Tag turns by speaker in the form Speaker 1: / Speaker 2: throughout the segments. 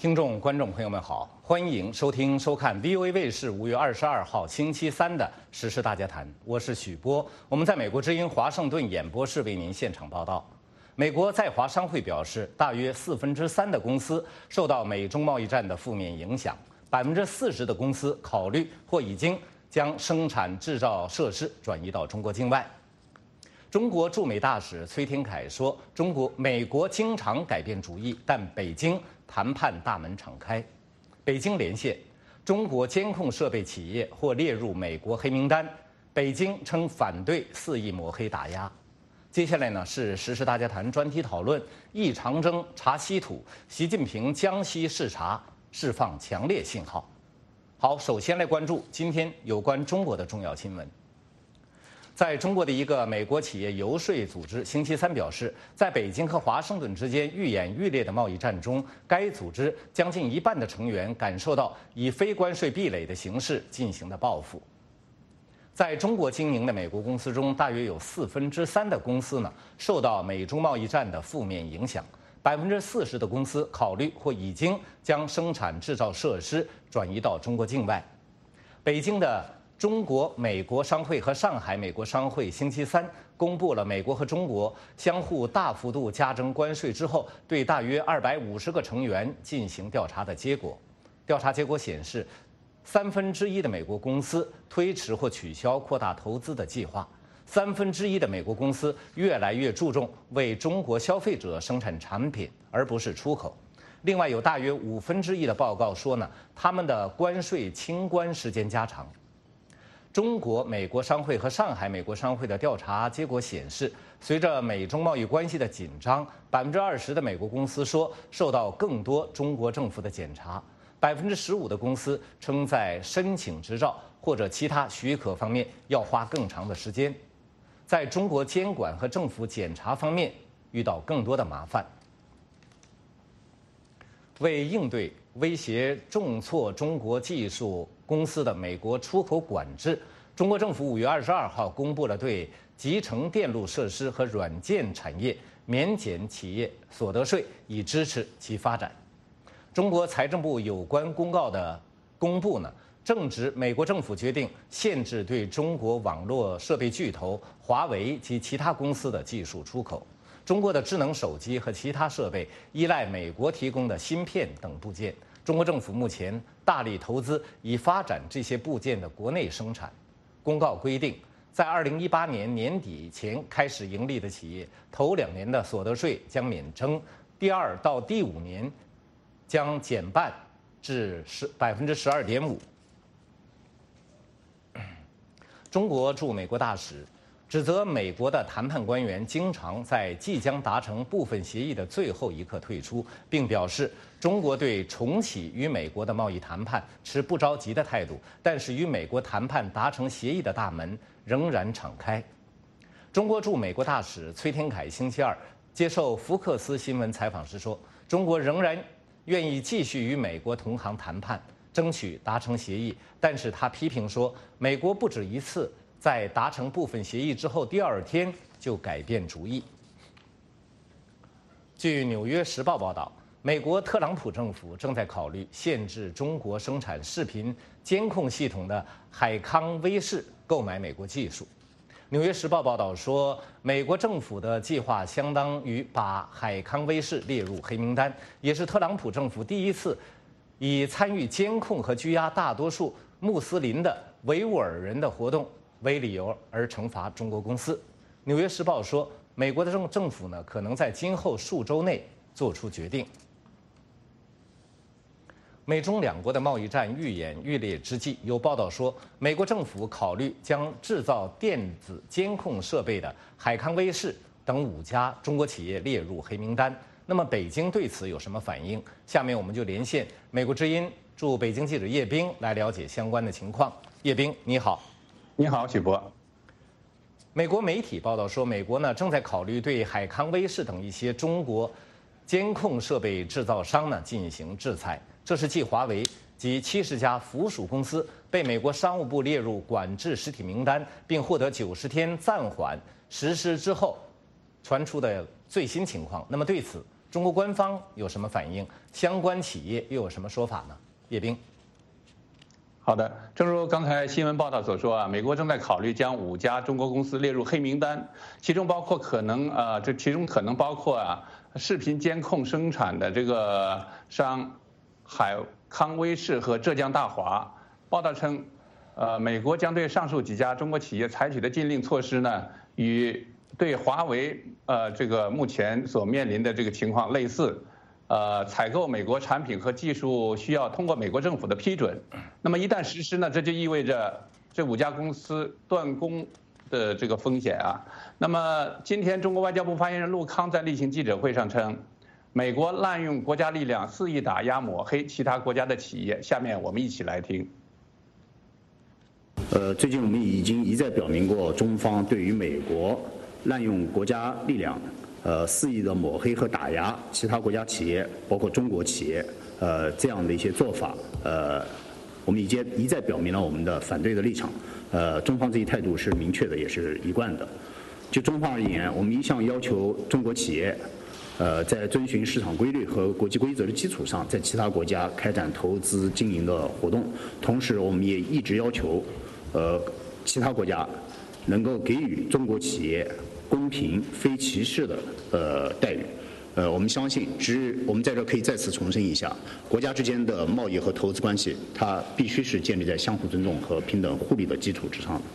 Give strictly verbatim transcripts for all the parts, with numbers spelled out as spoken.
Speaker 1: 听众、观众朋友们好，欢迎收听、收看 V O A 卫视五月二十二号星期三的《时事大家谈》，我是许波。我们在美国之音华盛顿演播室为您现场报道。美国在华商会表示，大约四分之三的公司受到美中贸易战的负面影响，百分之四十的公司考虑或已经将生产制造设施转移到中国境外。中国驻美大使崔天凯说：“中国、美国经常改变主意，但北京谈判大门敞开。”北京连线，中国监控设备企业或列入美国黑名单，北京称反对肆意抹黑打压。接下来呢是时事大家谈专题讨论：忆长征查稀土，习近平江西视察释放强烈信号。好，首先来关注今天有关中国的重要新闻。在中国的一个美国企业游说组织星期三表示，在北京和华盛顿之间愈演愈烈的贸易战中，该组织将近一半的成员感受到以非关税壁垒的形式进行的报复。在中国经营的美国公司中，大约有四分之三的公司呢受到美中贸易战的负面影响，百分之四十的公司考虑或已经将生产制造设施转移到中国境外。北京的中国美国商会和上海美国商会星期三公布了美国和中国相互大幅度加征关税之后，对大约二百五十个成员进行调查的结果。调查结果显示，三分之一的美国公司推迟或取消扩大投资的计划，三分之一的美国公司越来越注重为中国消费者生产产品，而不是出口。另外，有大约五分之一的报告说呢，他们的关税清关时间加长。中国美国商会和上海美国商会的调查结果显示，随着美中贸易关系的紧张，百分之二十的美国公司说受到更多中国政府的检查，百分之十五的公司称在申请执照或者其他许可方面要花更长的时间，在中国监管和政府检查方面遇到更多的麻烦。为应对威胁重挫中国技术公司的美国出口管制，中国政府五月二十二号公布了对集成电路设施和软件产业免减企业所得税，以支持其发展。中国财政部有关公告的公布呢，正值美国政府决定限制对中国网络设备巨头华为及其他公司的技术出口。中国的智能手机和其他设备依赖美国提供的芯片等部件，中国政府目前大力投资以发展这些部件的国内生产。公告规定，在二零一八年年底前开始盈利的企业，头两年的所得税将免征，第二到第五年将减半至十百分之十二点五。中国驻美国大使指责美国的谈判官员经常在即将达成部分协议的最后一刻退出，并表示中国对重启与美国的贸易谈判持不着急的态度，但是与美国谈判达成协议的大门仍然敞开。中国驻美国大使崔天凯星期二接受福克斯新闻采访时说，中国仍然愿意继续与美国同行谈判，争取达成协议，但是他批评说，美国不止一次在达成部分协议之后，第二天就改变主意。据《纽约时报》报道，美国特朗普政府正在考虑限制中国生产视频监控系统的海康威视购买美国技术。《纽约时报》报道说，美国政府的计划相当于把海康威视列入黑名单，也是特朗普政府第一次以参与监控和拘押大多数穆斯林的维吾尔人的活动为理由而惩罚中国公司。《纽约时报》说，美国的政政府呢可能在今后数周内做出决定。美中两国的贸易战愈演愈烈之际，有报道说，美国政府考虑将制造电子监控设备的海康威视等五家中国企业列入黑名单。那么，北京对此有什么反应？下面我们就连线美国之音驻北京记者叶冰来了解相关的情况。叶冰，你好。
Speaker 2: 你好，许波。
Speaker 1: 美国媒体报道说，美国呢正在考虑对海康威视等一些中国监控设备制造商呢进行制裁，这是继华为及七十家附属公司被美国商务部列入管制实体名单，并获得九十天暂缓实施之后传出的最新情况。那么对此， 中国官方有什么反应？相关企业又有什么说法呢？叶冰。
Speaker 2: 好的，正如刚才新闻报道所说啊，美国正在考虑将五家中国公司列入黑名单，其中包括可能呃，这其中可能包括啊，视频监控生产的这个商海康威视和浙江大华。报道称，呃，美国将对上述几家中国企业采取的禁令措施呢，与对华为呃这个目前所面临的这个情况类似。呃，采购美国产品和技术需要通过美国政府的批准，那么一旦实施呢，这就意味着这五家公司断供的这个风险啊。那么今天，中国外交部发言人陆康在例行记者会上称，美国滥用国家力量肆意打压抹黑其他国家的企业。下面我们一起来听。
Speaker 3: 呃，最近我们已经一再表明过，中方对于美国滥用国家力量。呃，肆意的抹黑和打压其他国家企业，包括中国企业，呃，这样的一些做法，呃，我们已经一再表明了我们的反对的立场。呃，中方这一态度是明确的，也是一贯的。就中方而言，我们一向要求中国企业，呃，在遵循市场规律和国际规则的基础上，在其他国家开展投资经营的活动。同时，我们也一直要求，呃，其他国家能够给予中国企业公平、非歧视的呃待遇，呃，我们相信，只我们在这可以再次重申一下，国家之间的贸易和投资关系，它必须是建立在相互尊重和平等互利的基础之上的。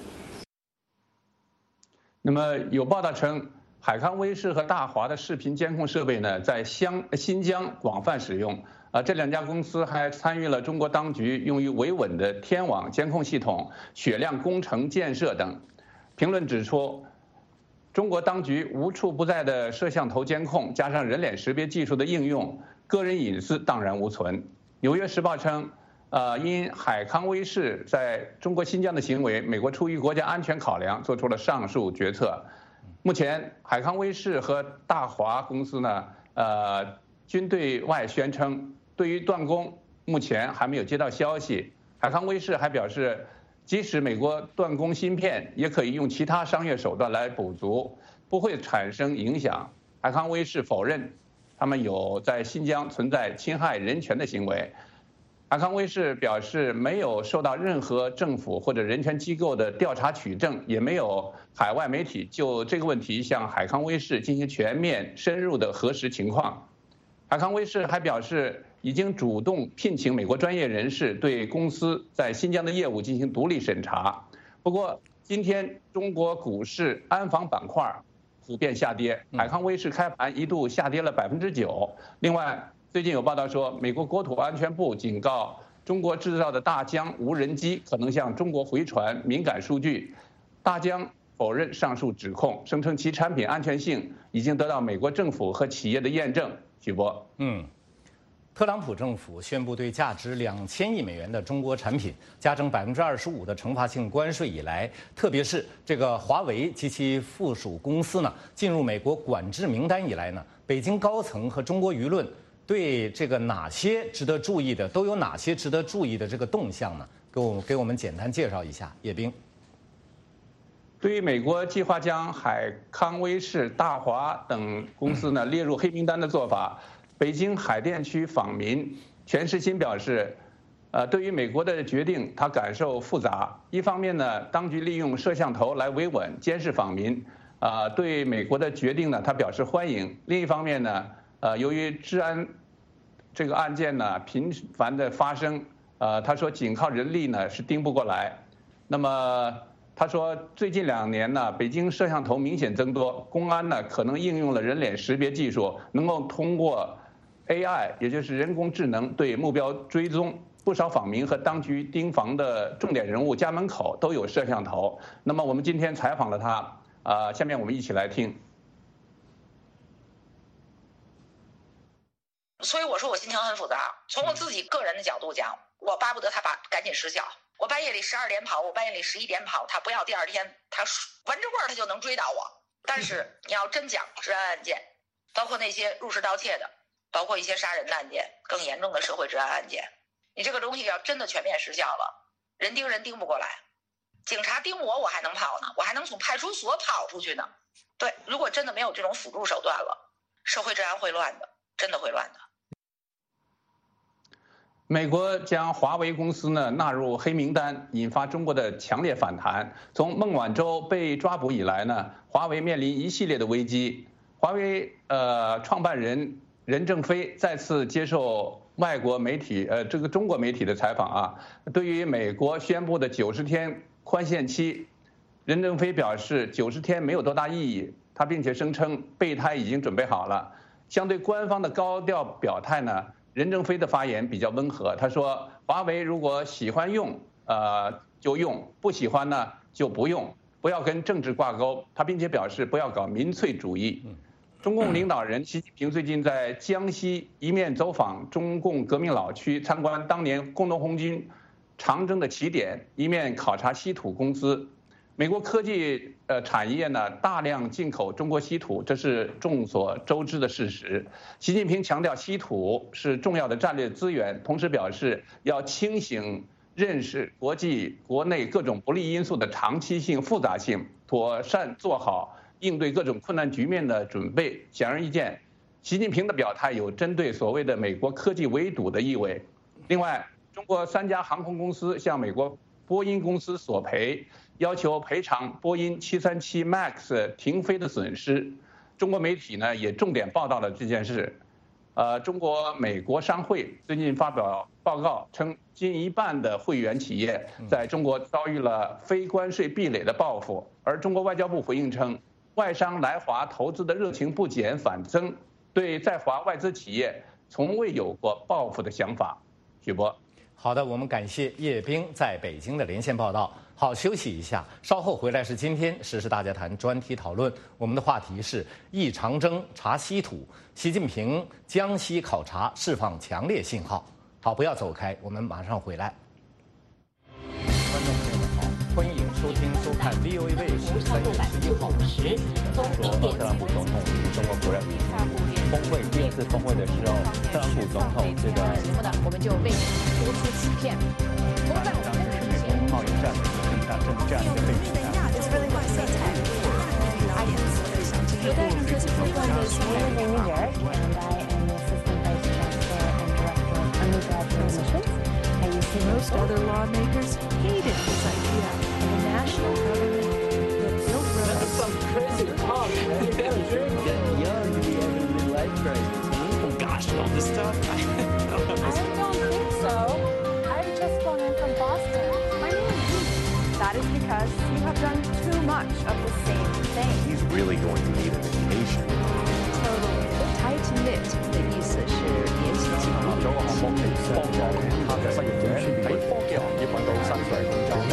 Speaker 2: 那么有报道称，海康威视和大华的视频监控设备呢，在湘新疆广泛使用。啊，这两家公司还参与了中国当局用于维稳的天网监控系统、雪亮工程建设等。评论指出，中国当局无处不在的摄像头监控，加上人脸识别技术的应用，个人隐私荡然无存。纽约时报称，呃，因海康威视在中国新疆的行为，美国出于国家安全考量，做出了上述决策。目前，海康威视和大华公司呢，呃，均对外宣称，对于断供，目前还没有接到消息。海康威视还表示，即使美国断供芯片，也可以用其他商业手段来补足，不会产生影响。海康威视否认，他们有在新疆存在侵害人权的行为。海康威视表示，没有受到任何政府或者人权机构的调查取证，也没有海外媒体就这个问题向海康威视进行全面深入的核实情况。海康威视还表示，已经主动聘请美国专业人士对公司在新疆的业务进行独立审查。不过，今天中国股市安防板块普遍下跌，海康威视开盘一度下跌了百分之九。另外，最近有报道说，美国国土安全部警告中国制造的大疆无人机可能向中国回传敏感数据。大疆否认上述指控，声称其产品安全性已经得到美国政府和企业的验证。许波，
Speaker 1: 嗯。特朗普政府宣布对价值两千亿美元的中国产品加征百分之二十五的惩罚性关税以来，特别是这个华为及其附属公司呢进入美国管制名单以来呢，北京高层和中国舆论对这个哪些值得注意的都有哪些值得注意的这个动向呢？给我给我们简单介绍一下，叶冰。
Speaker 2: 对于美国计划将海康威视、大华等公司呢列入黑名单的做法，北京海淀区访民全世新表示，呃，对于美国的决定，他感受复杂。一方面呢，当局利用摄像头来维稳监视访民，啊、呃，对美国的决定呢，他表示欢迎。另一方面呢，呃，由于治安这个案件呢频繁的发生，呃，他说仅靠人力呢是盯不过来。那么他说，最近两年呢，北京摄像头明显增多，公安呢可能应用了人脸识别技术，能够通过 A I， 也就是人工智能对目标追踪。不少访民和当局盯防的重点人物家门口都有摄像头。那么我们今天采访了他，啊、呃，下面我们一起来听。
Speaker 4: 所以我说我心情很复杂。从我自己个人的角度讲，我巴不得他把赶紧失效。我半夜里十二点跑，我半夜里十一点跑，他不要第二天他闻着味儿他就能追到我。但是你要真讲治安案件，包括那些入室盗窃的，包括一些杀人的案件，更严重的社会治安案件，你这个东西要真的全面失效了，人盯人盯不过来。警察盯我，我还能跑呢，我还能从派出所跑出去呢。对，如果真的没有这种辅助手段了，社会治安会乱的。 真的会乱的。
Speaker 2: 美国将华为公司呢纳入黑名单，引发中国的强烈反弹。从孟晚舟被抓捕以来呢，华为面临一系列的危机。华为呃创办人任正非再次接受外国媒体呃这个中国媒体的采访啊，对于美国宣布的九十天宽限期，任正非表示九十天没有多大意义，他并且声称备胎已经准备好了。相对官方的高调表态呢，任正非的发言比较温和，他说华为如果喜欢用呃就用，不喜欢呢就不用，不要跟政治挂钩。他并且表示不要搞民粹主义。中共领导人习近平最近在江西一面走访中共革命老区，参观当年工农红军长征的起点，一面考察稀土公司。美国科技呃产业呢大量进口中国稀土，这是众所周知的事实。习近平强调稀土是重要的战略资源，同时表示要清醒认识国际国内各种不利因素的长期性、复杂性，妥善做好应对各种困难局面的准备。显而易见，习近平的表态有针对所谓的美国科技围堵的意味。另外，中国三家航空公司向美国波音公司索赔，要求赔偿波音七三七 MAX 停飞的损失。中国媒体呢也重点报道了这件事。呃，中国美国商会最近发表报告称，近一半的会员企业在中国遭遇了非关税壁垒的报复，而中国外交部回应称，外商来华投资的热情不减反增，对在华外资企业从未有过报复的想法。许波，
Speaker 1: 好的，我们感谢叶冰在北京的连线报道。好，休息一下，稍后回来是今天时事大家谈专题讨论。我们的话题是忆长征查稀土，习近平江西考察释放强烈信号。好，不要走开，我们马上回来。观众朋友们好，欢迎收听收看 V O A 卫视三月十一号时，
Speaker 5: 说特朗普总统与中国国人峰会第二次峰会的时候，特朗普总统这个
Speaker 6: 节目的我们就为您播出此片。
Speaker 5: 当时是美国贸易战、正战、正战的背景下。
Speaker 6: 有代表这次活动的是
Speaker 7: and I am the Assistant Vice Chancellor and Director of Undergraduate Admissions. I used to
Speaker 8: Most other lawmakers hated this idea of a national government that built roads.
Speaker 9: That's some crazy talk, man. You gotta drink.
Speaker 5: Getting young to be having midlife crisis.
Speaker 9: Oh gosh, all this stuff.
Speaker 7: I don't think so. I've just flown in from Boston. My name is Ruth. That is because you have done too much of the same thing.
Speaker 9: He's really going to need a vacation.
Speaker 8: Totally. Tight knit 的意思是联系紧密。
Speaker 5: 做個項目嚟幫助其他嘅失業者喺科技行業揾到薪水工作咧。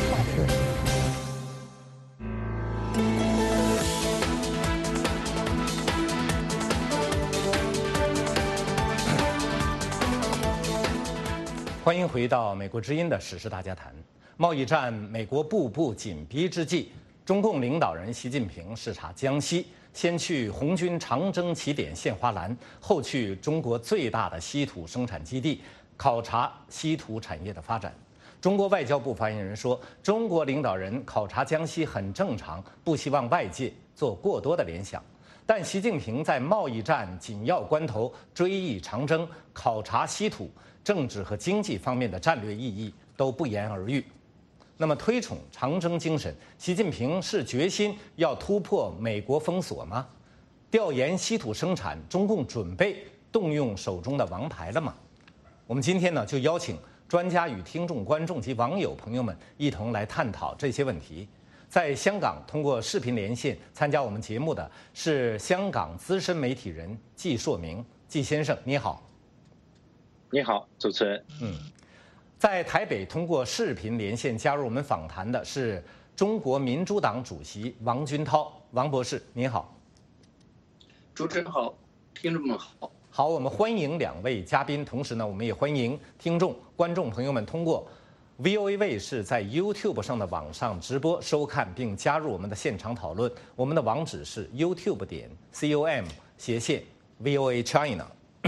Speaker 1: 欢迎回到美国之音的时事大家谈。贸易战，美国步步紧逼之际，中共领导人习近平视察江西，先去红军长征起点献花篮，后去中国最大的稀土生产基地考察稀土产业的发展。中国外交部发言人说，中国领导人考察江西很正常，不希望外界做过多的联想。但习近平在贸易战紧要关头追忆长征、考察稀土，政治和经济方面的战略意义都不言而喻。那么，推崇长征精神，习近平是决心要突破美国封锁吗？调研稀土生产，中共准备动用手中的王牌了吗？我们今天呢，就邀请专家与听众、观众及网友朋友们一同来探讨这些问题。在香港通过视频连线参加我们节目的是香港资深媒体人季硕明，季先生你好。
Speaker 10: 你好，主持人。
Speaker 1: 嗯，在台北通过视频连线加入我们访谈的是中国民主党主席王军涛，王博士您好。
Speaker 10: 主持人好，听众们好。
Speaker 1: 好，我们欢迎两位嘉宾，同时呢，我们也欢迎听众、观众朋友们通过 V O A 卫视在 YouTube 上的网上直播收看并加入我们的现场讨论。我们的网址是 YouTube 点 com 斜线 V O A China。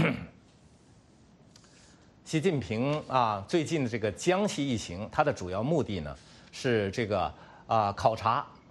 Speaker 1: 习近平啊，最近的这个江西一行，它的主要目的呢是这个啊考察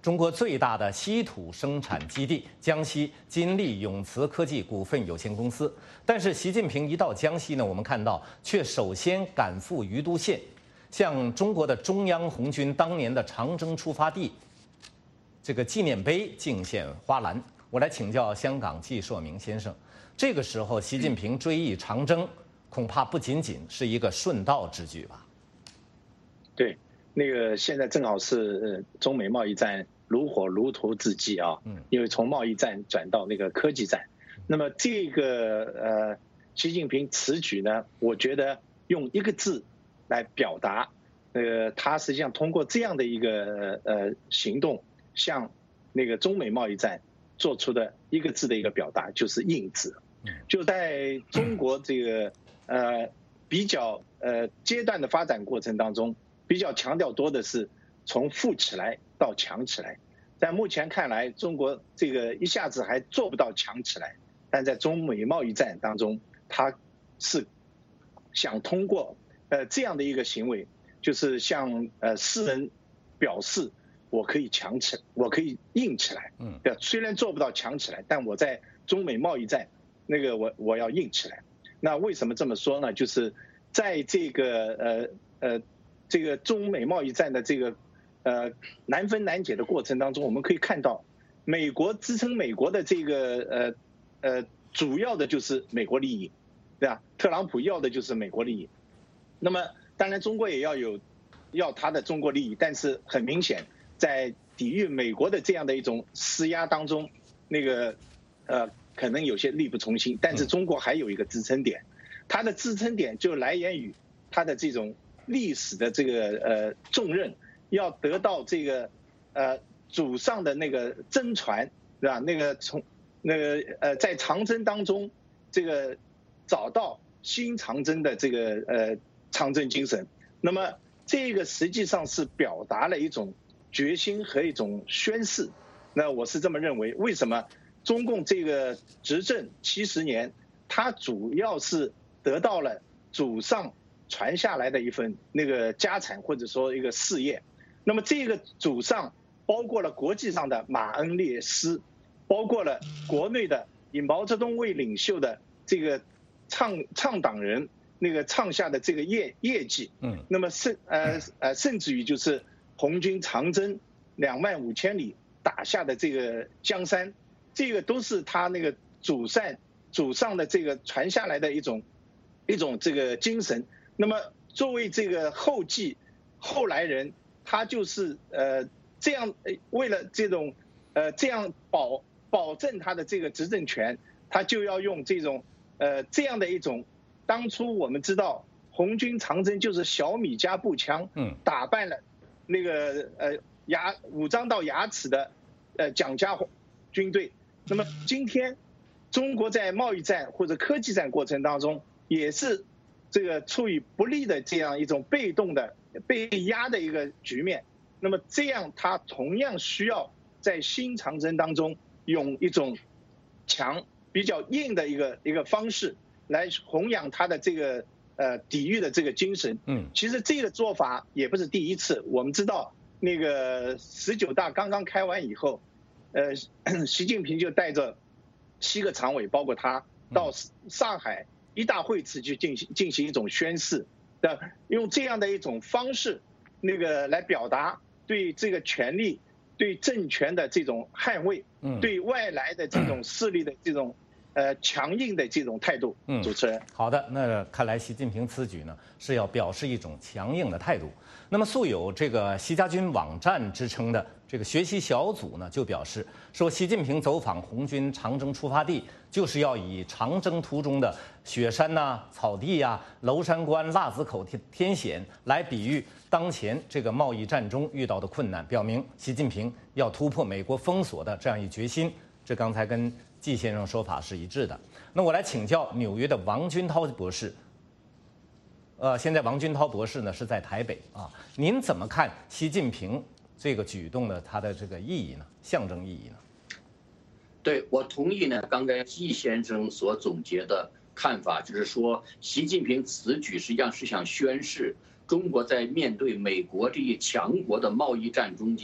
Speaker 1: 中国最大的稀土生产基地江西金利永磁科技股份有限公司。但是习近平一到江西呢，我们看到却首先赶赴余都县，向中国的中央红军当年的长征出发地这个纪念碑敬献花篮。我来请教香港季硕明先生，这个时候习近平追忆长征，恐怕不仅仅是一个顺道之举吧？
Speaker 11: 对，那个现在正好是中美贸易战如火如荼之际啊，嗯，因为从贸易战转到那个科技战，那么这个呃，习近平此举呢，我觉得用一个字来表达，呃，他实际上通过这样的一个呃行动，向那个中美贸易战做出的一个字的一个表达，就是硬字。就在中国这个呃比较呃阶段的发展过程当中，比较强调多的是从富起来到强起来。在目前看来，中国这个一下子还做不到强起来，但在中美贸易战当中，他是想通过呃这样的一个行为，就是向呃世人表示我可以强起来，我可以硬起来。嗯，对，虽然做不到强起来，但我在中美贸易战那个我我要硬起来。那为什么这么说呢？就是在这个呃呃这个中美贸易战的这个呃难分难解的过程当中，我们可以看到，美国支撑美国的这个呃呃主要的就是美国利益，对吧？特朗普要的就是美国利益。那么当然中国也要有要他的中国利益，但是很明显，在抵御美国的这样的一种施压当中，那个呃可能有些力不从心。但是中国还有一个支撑点，它的支撑点就来源于它的这种历史的这个呃重任，要得到这个呃祖上的那个真传，对吧？那个从那个呃在长征当中，这个找到新长征的这个呃长征精神。那么这个实际上是表达了一种决心和一种宣誓。那我是这么认为。为什么中共这个执政七十年，它主要是得到了祖上传下来的一份那个家产，或者说一个事业。那么这个祖上包括了国际上的马恩列斯，包括了国内的以毛泽东为领袖的这个倡倡党人那个创下的这个业业绩。嗯，那么甚呃呃甚至于就是红军长征两万五千里打下的这个江山，这个都是他那个祖上祖上的这个传下来的一种一种这个精神。那么作为这个后继后来人，他就是呃这样为了这种呃这样保保证他的这个执政权，他就要用这种呃这样的一种。当初我们知道红军长征就是小米加步枪，嗯，打败了那个呃牙武装到牙齿的呃蒋家军队。那么今天中国在贸易战或者科技战过程当中，也是这个处于不利的这样一种被动的被压的一个局面。那么这样他同样需要在新长征当中用一种强比较硬的一个一个方式来弘扬他的这个呃抵御的这个精神。嗯，其实这个做法也不是第一次。我们知道那个十九大刚刚开完以后，呃，习近平就带着七个常委，包括他，到上海一大会次去进行进行一种宣誓的，用这样的一种方式，那个来表达对这个权力、对政权的这种捍卫，嗯，对外来的这种势力的这种。呃，强硬的这种态度。嗯，主持人，
Speaker 1: 好的，那看来习近平此举呢是要表示一种强硬的态度。那么素有这个习家军网站之称的这个学习小组呢，就表示说，习近平走访红军长征出发地，就是要以长征途中的雪山呐、啊、草地呀、啊、娄山关、腊子口天天险来比喻当前这个贸易战中遇到的困难，表明习近平要突破美国封锁的这样一决心。这刚才跟季先生说法是一致的。那我来请教纽约的王军涛博士。呃，现在王军涛博士呢是在台北啊，您怎么看习近平这个举动的它的这个意义呢？象征意义呢？
Speaker 12: 对，我同意呢，刚才季先生所总结的看法，就是说，习近平此举实际上是想宣示中国在面对美国这一强国的贸易战中间，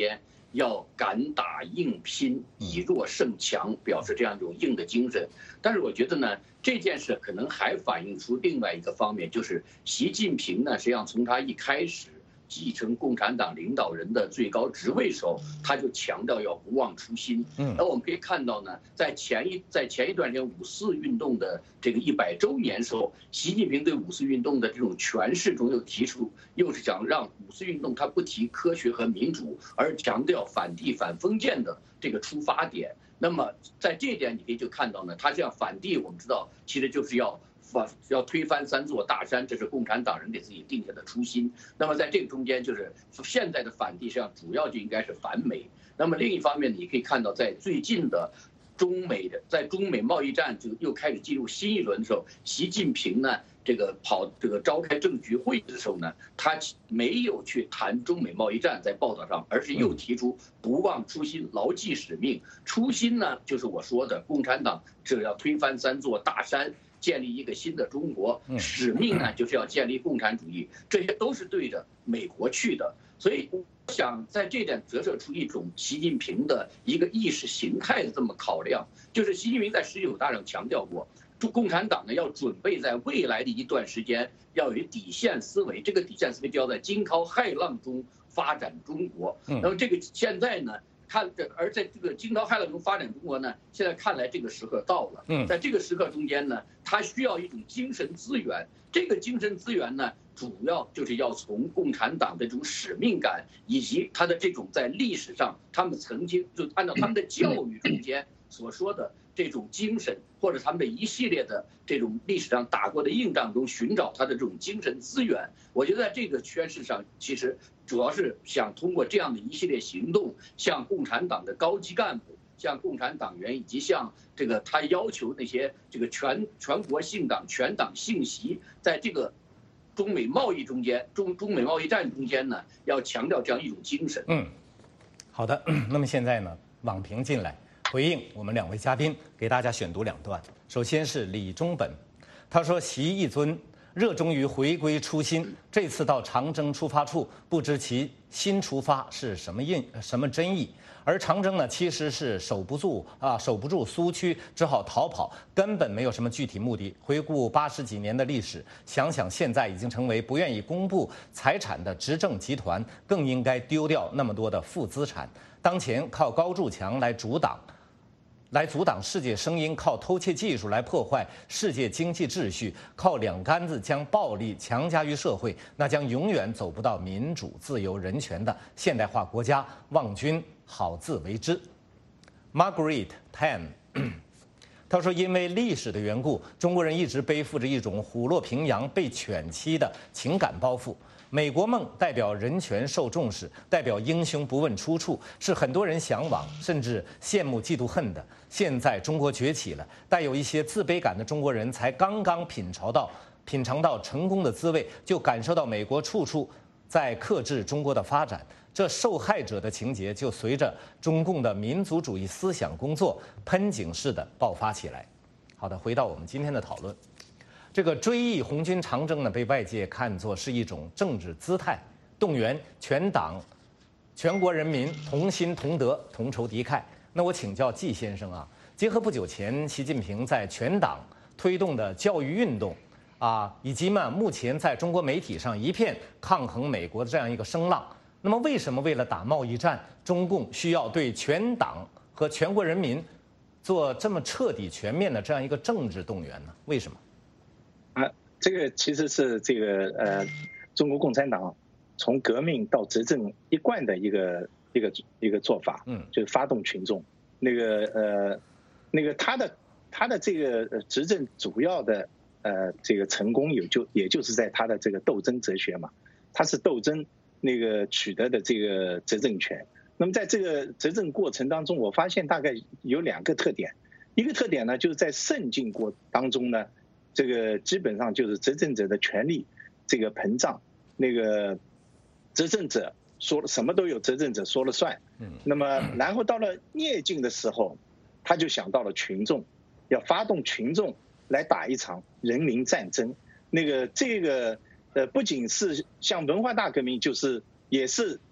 Speaker 12: 要敢打硬拼，以弱胜强，表示这样一种硬的精神。但是我觉得呢，这件事可能还反映出另外一个方面，就是习近平呢，实际上从他一开始继承共产党领导人的最高职位时候，他就强调要不忘初心。嗯，而我们可以看到呢，在前一在前一段时间五四运动的这个一百周年时候，习近平对五四运动的这种诠释中又提出，又是想让五四运动它不提科学和民主，而强调反帝反封建的这个出发点。那么在这一点，你可以就看到呢，他这样反帝，我们知道其实就是要。要推翻三座大山，这是共产党人给自己定下的初心。那么在这个中间，就是现在的反帝实际上主要就应该是反美。那么另一方面，你可以看到，在最近的中美的在中美贸易战就又开始进入新一轮的时候，习近平呢这个跑这个召开政局会议的时候呢，他没有去谈中美贸易战在报道上，而是又提出不忘初心，牢记使命。初心呢，就是我说的共产党这要推翻三座大山。建立一个新的中国，使命呢就是要建立共产主义，这些都是对着美国去的。所以我想在这点折射出一种习近平的一个意识形态的这么考量，就是习近平在十九大上强调过，共产党呢要准备在未来的一段时间要有底线思维，这个底线思维就要在惊涛骇浪中发展中国。那么这个现在呢？看，而在这个惊涛骇浪中发展中国呢，现在看来这个时刻到了。嗯，在这个时刻中间呢，它需要一种精神资源。这个精神资源呢，主要就是要从共产党的这种使命感，以及他的这种在历史上他们曾经就按照他们的教育中间所说的这种精神，或者他们的一系列的这种历史上打过的硬仗中寻找他的这种精神资源。我觉得在这个宣示上，其实主要是想通过这样的一系列行动，向共产党的高级干部、向共产党员以及向这个他要求那些这个全全国姓党、全党信息，在这个中美贸易中间、中中美贸易战中间呢，要强调这样一种精神。
Speaker 1: 嗯，好的。那么现在呢，网评进来回应我们两位嘉宾，给大家选读两段。首先是李中本，他说：“习一尊热衷于回归初心，这次到长征出发处，不知其新出发是什么印什么真意。而长征呢，其实是守不住啊，守不住苏区，只好逃跑，根本没有什么具体目的。回顾八十几年的历史，想想现在已经成为不愿意公布财产的执政集团，更应该丢掉那么多的负资产。当前靠高筑墙来阻挡。”来阻挡世界声音，靠偷窃技术来破坏世界经济秩序，靠两竿子将暴力强加于社会，那将永远走不到民主、自由、人权的现代化国家。望君好自为之。Margaret Tan， 他说，因为历史的缘故，中国人一直背负着一种虎落平阳被犬欺的情感包袱。美国梦代表人权受重视，代表英雄不问出处，是很多人向往甚至羡慕嫉妒恨的。现在中国崛起了，带有一些自卑感的中国人才刚刚品尝到品尝到成功的滋味，就感受到美国处处在克制中国的发展，这受害者的情节就随着中共的民族主义思想工作喷井式的爆发起来。好的，回到我们今天的讨论。这个追忆红军长征呢，被外界看作是一种政治姿态，动员全党、全国人民同心同德、同仇敌忾。那我请教季先生啊，结合不久前习近平在全党推动的教育运动啊，以及嘛目前在中国媒体上一片抗衡美国的这样一个声浪，那么为什么为了打贸易战，中共需要对全党和全国人民做这么彻底全面的这样一个政治动员呢？为什么？
Speaker 11: 啊，这个其实是这个呃，中国共产党从革命到执政一贯的一个一个一个做法，嗯，就是发动群众。那个呃，那个他的他的这个执政主要的呃这个成功也就也就是在他的这个斗争哲学嘛，他是斗争那个取得的这个执政权。那么在这个执政过程当中，我发现大概有两个特点，一个特点呢，就是在顺境过当中呢。这个基本上就是执政者的权力这个膨胀，那个执政者说了什么都有执政者说了算。嗯，那么然后到了逆境的时候，他就想到了群众，要发动群众来打一场人民战争。那个这个呃，不仅是像文化大革命，就是也是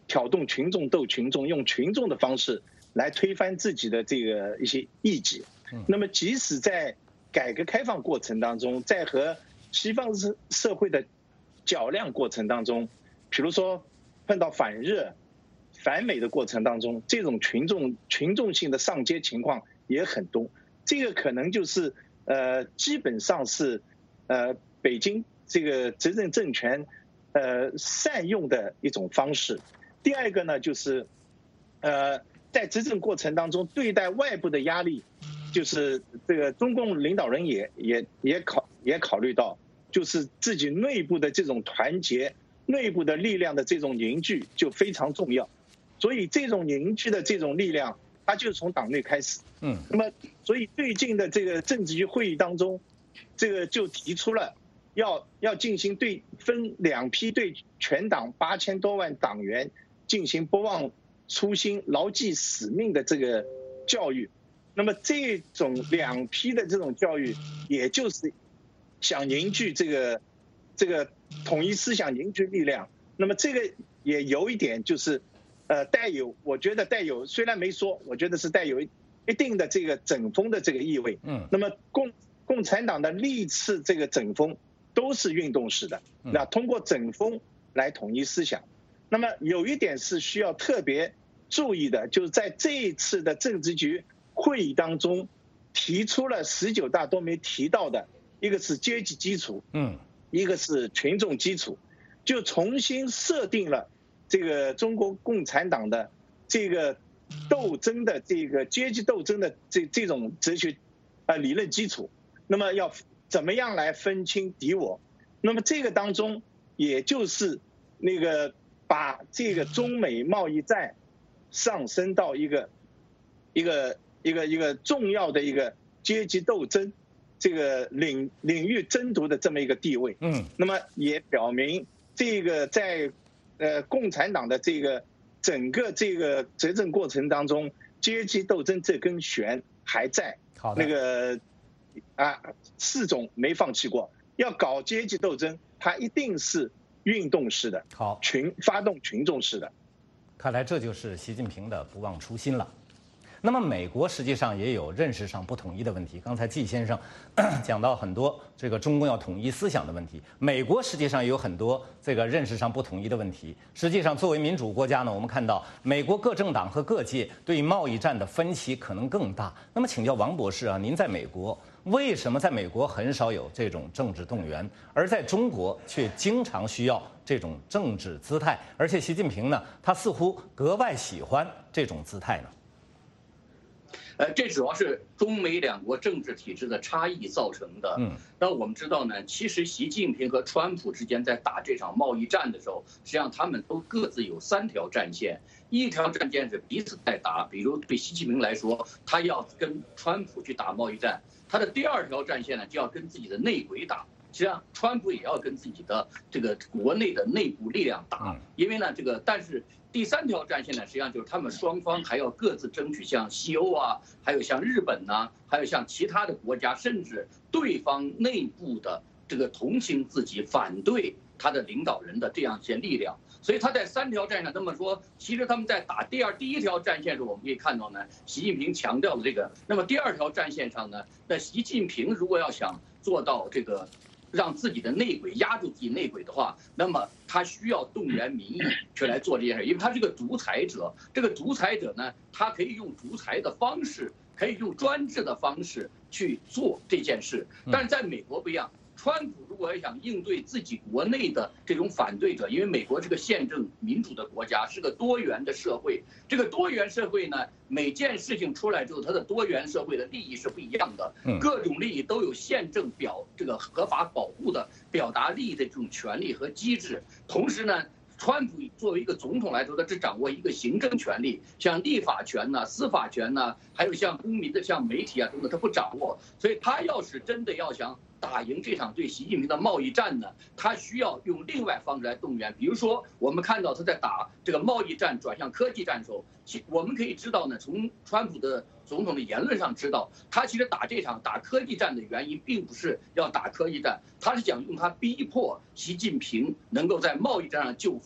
Speaker 11: 挑动群众斗群众，用群众的方式来推翻自己的这个一些异己。那么即使在改革开放过程当中，在和西方社社会的较量过程当中，比如说碰到反日、反美的过程当中，这种群众群众性的上街情况也很多。这个可能就是呃，基本上是呃北京这个执政政权呃善用的一种方式。第二个呢，就是呃在执政过程当中对待外部的压力。就是这个中共领导人也也也考也考虑到，就是自己内部的这种团结、内部的力量的这种凝聚就非常重要，所以这种凝聚的这种力量，它就从党内开始。嗯，那么所以最近的这个政治局会议当中，这个就提出了要要进行对分两批对全党八千多万党员进行不忘初心、牢记使命的这个教育。那么这种两批的这种教育，也就是想凝聚这个这个统一思想、凝聚力量。那么这个也有一点就是，呃，带有我觉得带有虽然没说，我觉得是带有一定的这个整风的这个意味。嗯。那么共共产党的历次这个整风都是运动式的，那通过整风来统一思想。那么有一点是需要特别注意的，就是在这一次的政治局会议当中提出了十九大都没提到的，一个是阶级基础，嗯，一个是群众基础，就重新设定了这个中国共产党的这个斗争的这个阶级斗争的这这种哲学啊理论基础。那么要怎么样来分清敌我？那么这个当中也就是那个把这个中美贸易战上升到一个一个一个一个重要的一个阶级斗争这个领领域争夺的这么一个地位。嗯，那么也表明这个在呃共产党的这个整个这个执政过程当中，阶级斗争这根弦还在。好的。那个啊，四种没放弃过。要搞阶级斗争，它一定是运动式的，好，群发动群众式的。
Speaker 1: 看来这就是习近平的不忘初心了。那么美国实际上也有认识上不统一的问题。刚才季先生讲到很多这个中共要统一思想的问题，美国实际上也有很多这个认识上不统一的问题。实际上，作为民主国家呢，我们看到美国各政党和各界对于贸易战的分歧可能更大。那么，请教王博士啊，您在美国为什么在美国很少有这种政治动员，而在中国却经常需要这种政治姿态？而且习近平呢，他似乎格外喜欢这种姿态呢？
Speaker 12: 呃，这主要是中美两国政治体制的差异造成的。嗯，那我们知道呢，其实习近平和川普之间在打这场贸易战的时候，实际上他们都各自有三条战线。一条战线是彼此在打，比如对习近平来说，他要跟川普去打贸易战；他的第二条战线呢，就要跟自己的内鬼打。实际上，川普也要跟自己的这个国内的内部力量打，因为呢，这个但是。第三条战线呢，实际上就是他们双方还要各自争取，像西欧啊，还有像日本呐、啊，还有像其他的国家，甚至对方内部的这个同情自己、反对他的领导人的这样一些力量。所以他在三条战线这么说，其实他们在打第二、第一条战线时，我们可以看到呢，习近平强调了这个。那么第二条战线上呢，那习近平如果要想做到这个。让自己的内鬼压住自己内鬼的话，那么他需要动员民意去来做这件事，因为他是个独裁者。这个独裁者呢，他可以用独裁的方式，可以用专制的方式去做这件事。但是在美国不一样，川普如果要想应对自己国内的这种反对者，因为美国是个宪政民主的国家，是个多元的社会。这个多元社会呢，每件事情出来之后，它的多元社会的利益是不一样的，各种利益都有宪政表这个合法保护的表达利益的这种权利和机制。同时呢，川普作为一个总统来说，他只掌握一个行政权力，像立法权呐、司法权呐，还有像公民的、像媒体啊等等，他不掌握。所以他要是真的要想打赢这场对习近平的贸易战呢，他需要用另外方式来动员。比如说，我们看到他在打这个贸易战转向科技战的时候，其我们可以知道呢，从川普的总统的言论上知道，他其实打这场打科技战的原因，并不是要打科技战，他是想用他逼迫习近平能够在贸易战上就范，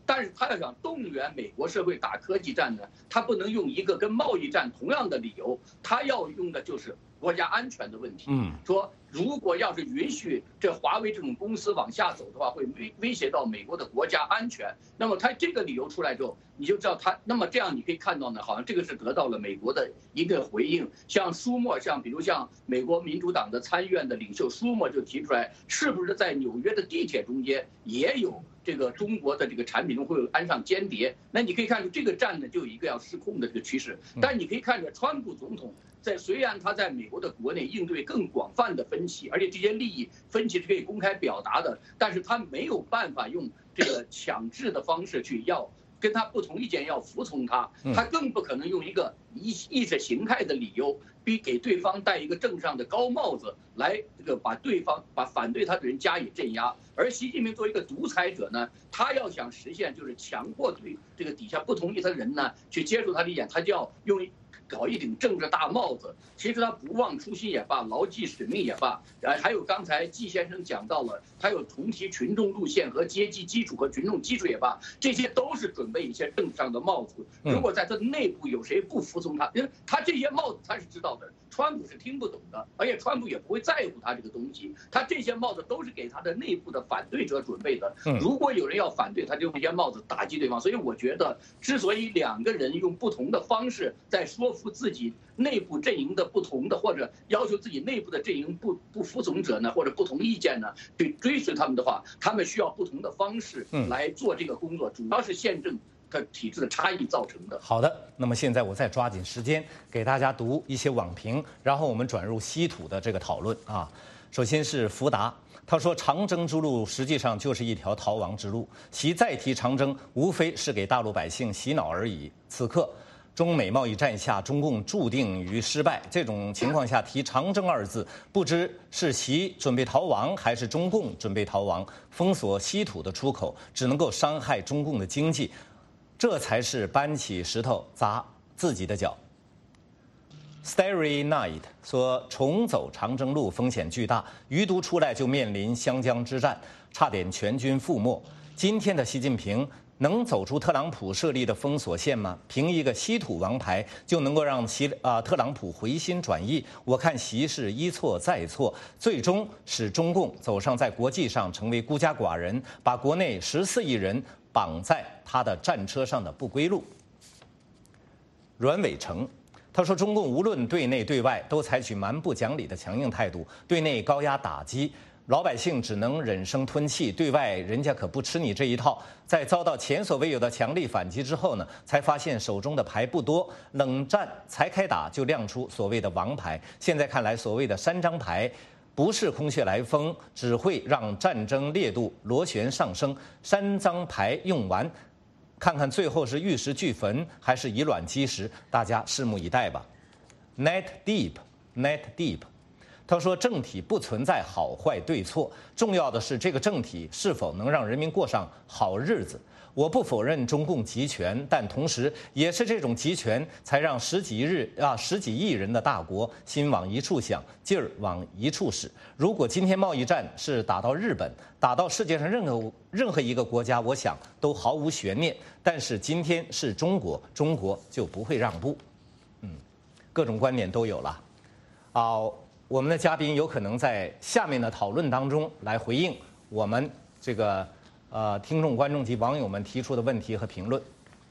Speaker 12: 但是他要想动员美国社会打科技战呢，他不能用一个跟贸易战同样的理由，他要用的就是国家安全的问题。嗯，说如果要是允许这华为这种公司往下走的话，会威威胁到美国的国家安全。那么他这个理由出来之后，你就知道他，那么这样你可以看到呢，好像这个是得到了美国的一个回应。像舒默，像比如像美国民主党的参议院的领袖舒默就提出来，是不是在纽约的地铁中间也有这个中国的这个产品中会安上间谍？那你可以看出这个战呢就有一个要失控的这个趋势。但你可以看着川普总统在虽然他在美国的国内应对更广泛的分歧，而且这些利益分歧是可以公开表达的，但是他没有办法用这个强制的方式去要跟他不同意见要服从他，他更不可能用一个意意识形态的理由逼给对方戴一个政治上的高帽子来这个把对方把反对他的人加以镇压。而习近平作为一个独裁者呢，他要想实现就是强迫对这个底下不同意他的人呢去接受他的意见，他就要用搞一顶政治大帽子。其实他不忘初心也罢，牢记使命也罢，呃，还有刚才季先生讲到了，他有重提群众路线和阶级基础和群众基础也罢，这些都是准备一些政治上的帽子。如果在他内部有谁不服从他，因为他这些帽子他是知道的，川普是听不懂的，而且川普也不会在乎他这个东西。他这些帽子都是给他的内部的反对者准备的。如果有人要反对，他就用这些帽子打击对方。所以我觉得，之所以两个人用不同的方式在说服自己内部阵营的不同的，或者要求自己内部的阵营不不服从者呢，或者不同意见呢，去追随他们的话，他们需要不同的方式来做这个工作，主要是宪政的体制的差异造成的。
Speaker 1: 好的，那么现在我再抓紧时间给大家读一些网评，然后我们转入稀土的这个讨论啊。首先是福达，他说长征之路实际上就是一条逃亡之路，其再提长征，无非是给大陆百姓洗脑而已。此刻中美贸易战下，中共注定于失败。这种情况下提长征二字，不知是习准备逃亡，还是中共准备逃亡。封锁稀土的出口，只能够伤害中共的经济，这才是搬起石头砸自己的脚。Starry Night 说，重走长征路风险巨大，余毒出来就面临湘江之战，差点全军覆没。今天的习近平能走出特朗普设立的封锁线吗？凭一个稀土王牌就能够让习啊、呃、特朗普回心转意？我看习是一错再错，最终使中共走上在国际上成为孤家寡人，把国内十四亿人绑在他的战车上的不归路。阮伟成。他说，中共无论对内对外都采取蛮不讲理的强硬态度，对内高压打击，老百姓只能忍声吞气；对外人家可不吃你这一套。在遭到前所未有的强力反击之后呢，才发现手中的牌不多，冷战才开打就亮出所谓的王牌。现在看来，所谓的三张牌不是空穴来风，只会让战争烈度螺旋上升。三张牌用完，看看最后是玉石俱焚还是以卵击石，大家拭目以待吧。Net Deep Net Deep， 他说政体不存在好坏对错，重要的是这个政体是否能让人民过上好日子。我不否认中共集权，但同时也是这种集权才让十几日啊十几亿人的大国心往一处想，劲儿往一处使。如果今天贸易战是打到日本，打到世界上任何任何一个国家，我想都毫无悬念。但是今天是中国，中国就不会让步。嗯，各种观点都有了。啊，我们的嘉宾有可能在下面的讨论当中来回应我们这个。呃，听众、观众及网友们提出的问题和评论。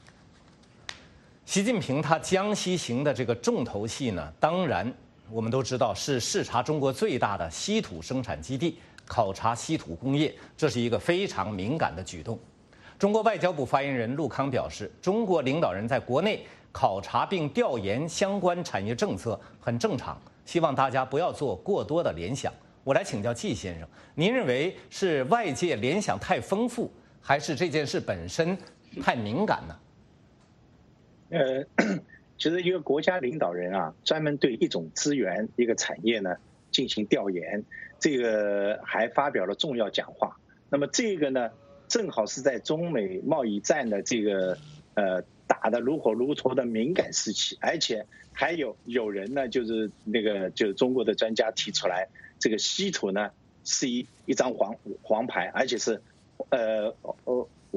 Speaker 1: 习近平他江西行的这个重头戏呢，当然我们都知道是视察中国最大的稀土生产基地，考察稀土工业，这是一个非常敏感的举动。中国外交部发言人陆康表示，中国领导人在国内考察并调研相关产业政策很正常，希望大家不要做过多的联想。我来请教季先生，您认为是外界联想太丰富，还是这件事本身太敏感呢？
Speaker 11: 呃，其实一个国家领导人啊，专门对一种资源、一个产业呢进行调研，这个还发表了重要讲话。那么这个呢，正好是在中美贸易战的这个呃打得如火如荼的敏感时期，而且还有有人呢，就是那个就是中国的专家提出来。这个稀土呢是一一张黄黄牌，而且是，呃呃，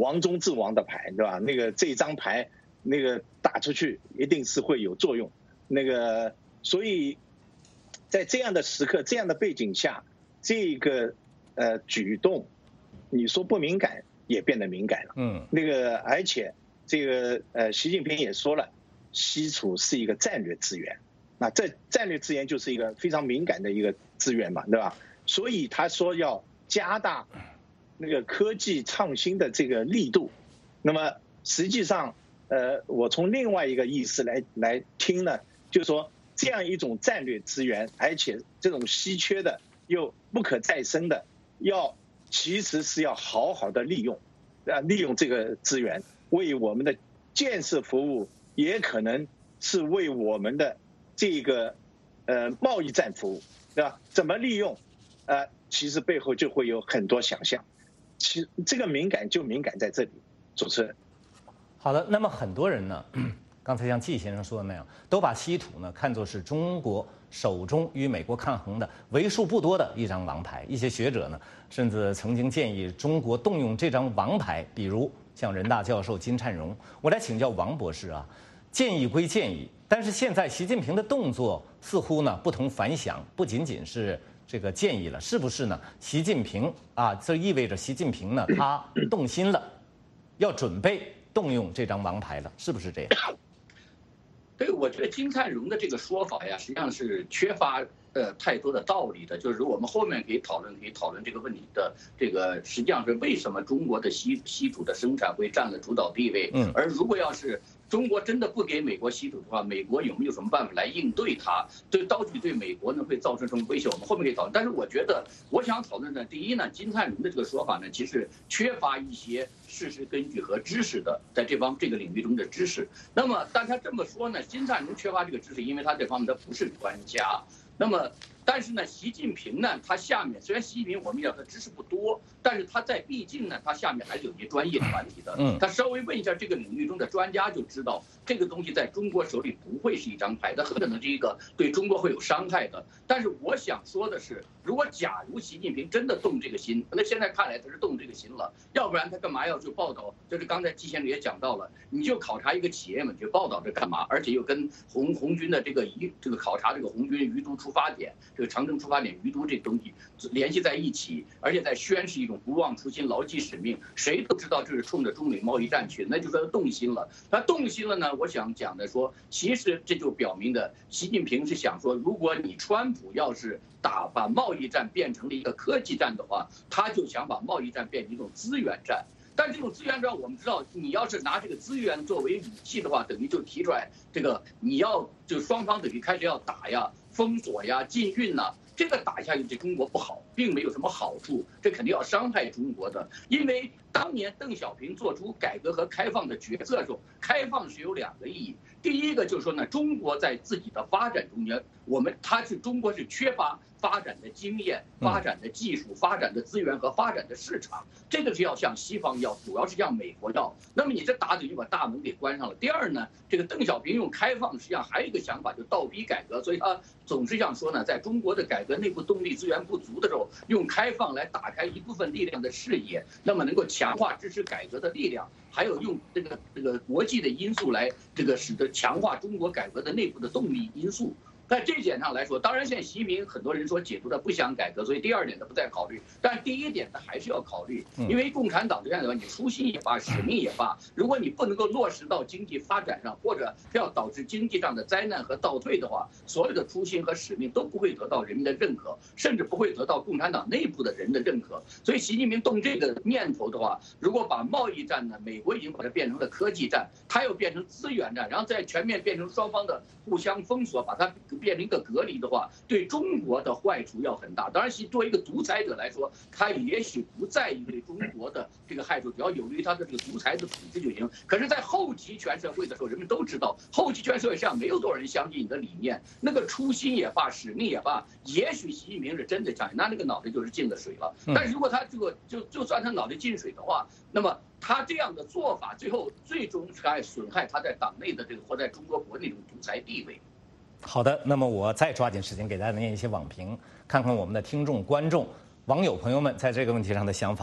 Speaker 11: 亡中之王的牌，对吧？那个这张牌那个打出去一定是会有作用。那个所以在这样的时刻、这样的背景下，这个呃举动，你说不敏感也变得敏感了。嗯，那个而且这个呃习近平也说了，西楚是一个战略资源，那这战略资源就是一个非常敏感的一个资源嘛，对吧？所以他说要加大那个科技创新的这个力度。那么实际上，呃，我从另外一个意思来来听呢，就是说这样一种战略资源，而且这种稀缺的又不可再生的，要其实是要好好的利用，啊，利用这个资源为我们的建设服务，也可能是为我们的这个呃贸易战服务，对吧？怎么利用？呃，其实背后就会有很多想象。其这个敏感就敏感在这里，主持人。
Speaker 1: 好的，那么很多人呢，刚才像季先生说的那样，都把稀土呢看作是中国手中与美国抗衡的为数不多的一张王牌。一些学者呢，甚至曾经建议中国动用这张王牌，比如像人大教授金灿荣。我来请教王博士啊，建议归建议，但是现在习近平的动作似乎呢不同凡响，不仅仅是这个建议了，是不是呢？习近平啊，这意味着习近平呢他动心了，要准备动用这张王牌了，是不是这样？
Speaker 12: 对，我觉得金灿荣的这个说法呀，实际上是缺乏呃太多的道理的。就是我们后面可以讨论，可以讨论这个问题的这个实际上是为什么中国的稀稀土的生产会占了主导地位。嗯，而如果要是中国真的不给美国稀土的话，美国有没有什么办法来应对它？对，到底对美国呢会造成什么威胁？我们后面可以讨论。但是我觉得，我想讨论呢，第一呢，金灿荣的这个说法呢，其实缺乏一些事实根据和知识的，在这方这个领域中的知识。那么，但他这么说呢，金灿荣缺乏这个知识，因为他这方面他不是专家。那么，但是呢，习近平呢，他下面虽然习近平我们讲他知识不多，但是他在毕竟呢，他下面还是有一些专业团体的。嗯，他稍微问一下这个领域中的专家就知道，这个东西在中国手里不会是一张牌，它很可能是一个对中国会有伤害的。但是我想说的是，如果假如习近平真的动这个心，那现在看来他是动这个心了，要不然他干嘛要去报道？就是刚才季先生也讲到了，你就考察一个企业嘛，去报道这干嘛？而且又跟红红军的这个一这个考察这个红军余毒出发点，这个长征出发点余毒这个东西联系在一起，而且在宣示一种不忘初心、牢记使命。谁都知道这是冲着中美贸易战去，那就说他动心了。他动心了呢，我想讲的说，其实这就表明的，习近平是想说，如果你川普要是打把贸易战变成了一个科技战的话，他就想把贸易战变成一种资源战。但这种资源战，我们知道，你要是拿这个资源作为武器的话，等于就提出来这个你要就双方等于开始要打呀、封锁呀、禁运呐。这个打下去对中国不好，并没有什么好处，这肯定要伤害中国的。因为当年邓小平做出改革和开放的决策的时候，开放是有两个意义。第一个就是说呢，中国在自己的发展中间，我们它是中国是缺乏发展的经验、发展的技术、发展的资源和发展的市场，这个是要向西方要，主要是向美国要。那么你这打等于把大门给关上了。第二呢，这个邓小平用开放，实际上还有一个想法，就倒逼改革，所以他总是想说呢，在中国的改革内部动力资源不足的时候，用开放来打开一部分力量的视野，那么能够强化支持改革的力量，还有用这个这个国际的因素来这个使得强化中国改革的内部的动力因素。在这一点上来说，当然现在习近平很多人说解读的不想改革，所以第二点他不再考虑，但第一点他还是要考虑，因为共产党这样的话，你初心也罢，使命也罢，如果你不能够落实到经济发展上，或者要导致经济上的灾难和倒退的话，所有的初心和使命都不会得到人民的认可，甚至不会得到共产党内部的人的认可。所以习近平动这个念头的话，如果把贸易战呢，美国已经把它变成了科技战，它又变成资源战，然后再全面变成双方的互相封锁，把它变成一个隔离的话，对中国的坏处要很大。当然，作为一个独裁者来说，他也许不在意对中国的这个害处，只要有利于他的这个独裁的统治就行。可是，在后集权社会的时候，人们都知道，后集权社会上没有多少人相信你的理念，那个初心也罢，使命也罢，也许习近平是真的相信，那那个脑袋就是进了水了。但是如果他这个就就算他脑袋进水的话，那么他这样的做法，最后最终还损害他在党内的这个或在中国国内的独裁地位。
Speaker 1: 好的，那么我再抓紧时间给大家念一些网评，看看我们的听众、观众、网友朋友们在这个问题上的想法。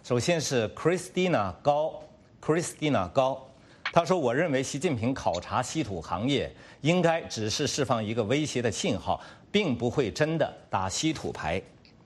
Speaker 1: 首先是 Christina 高 ，Christina 高，他说：“我认为习近平考察稀土行业应该只是释放一个威胁的信号，并不会真的打稀土牌。”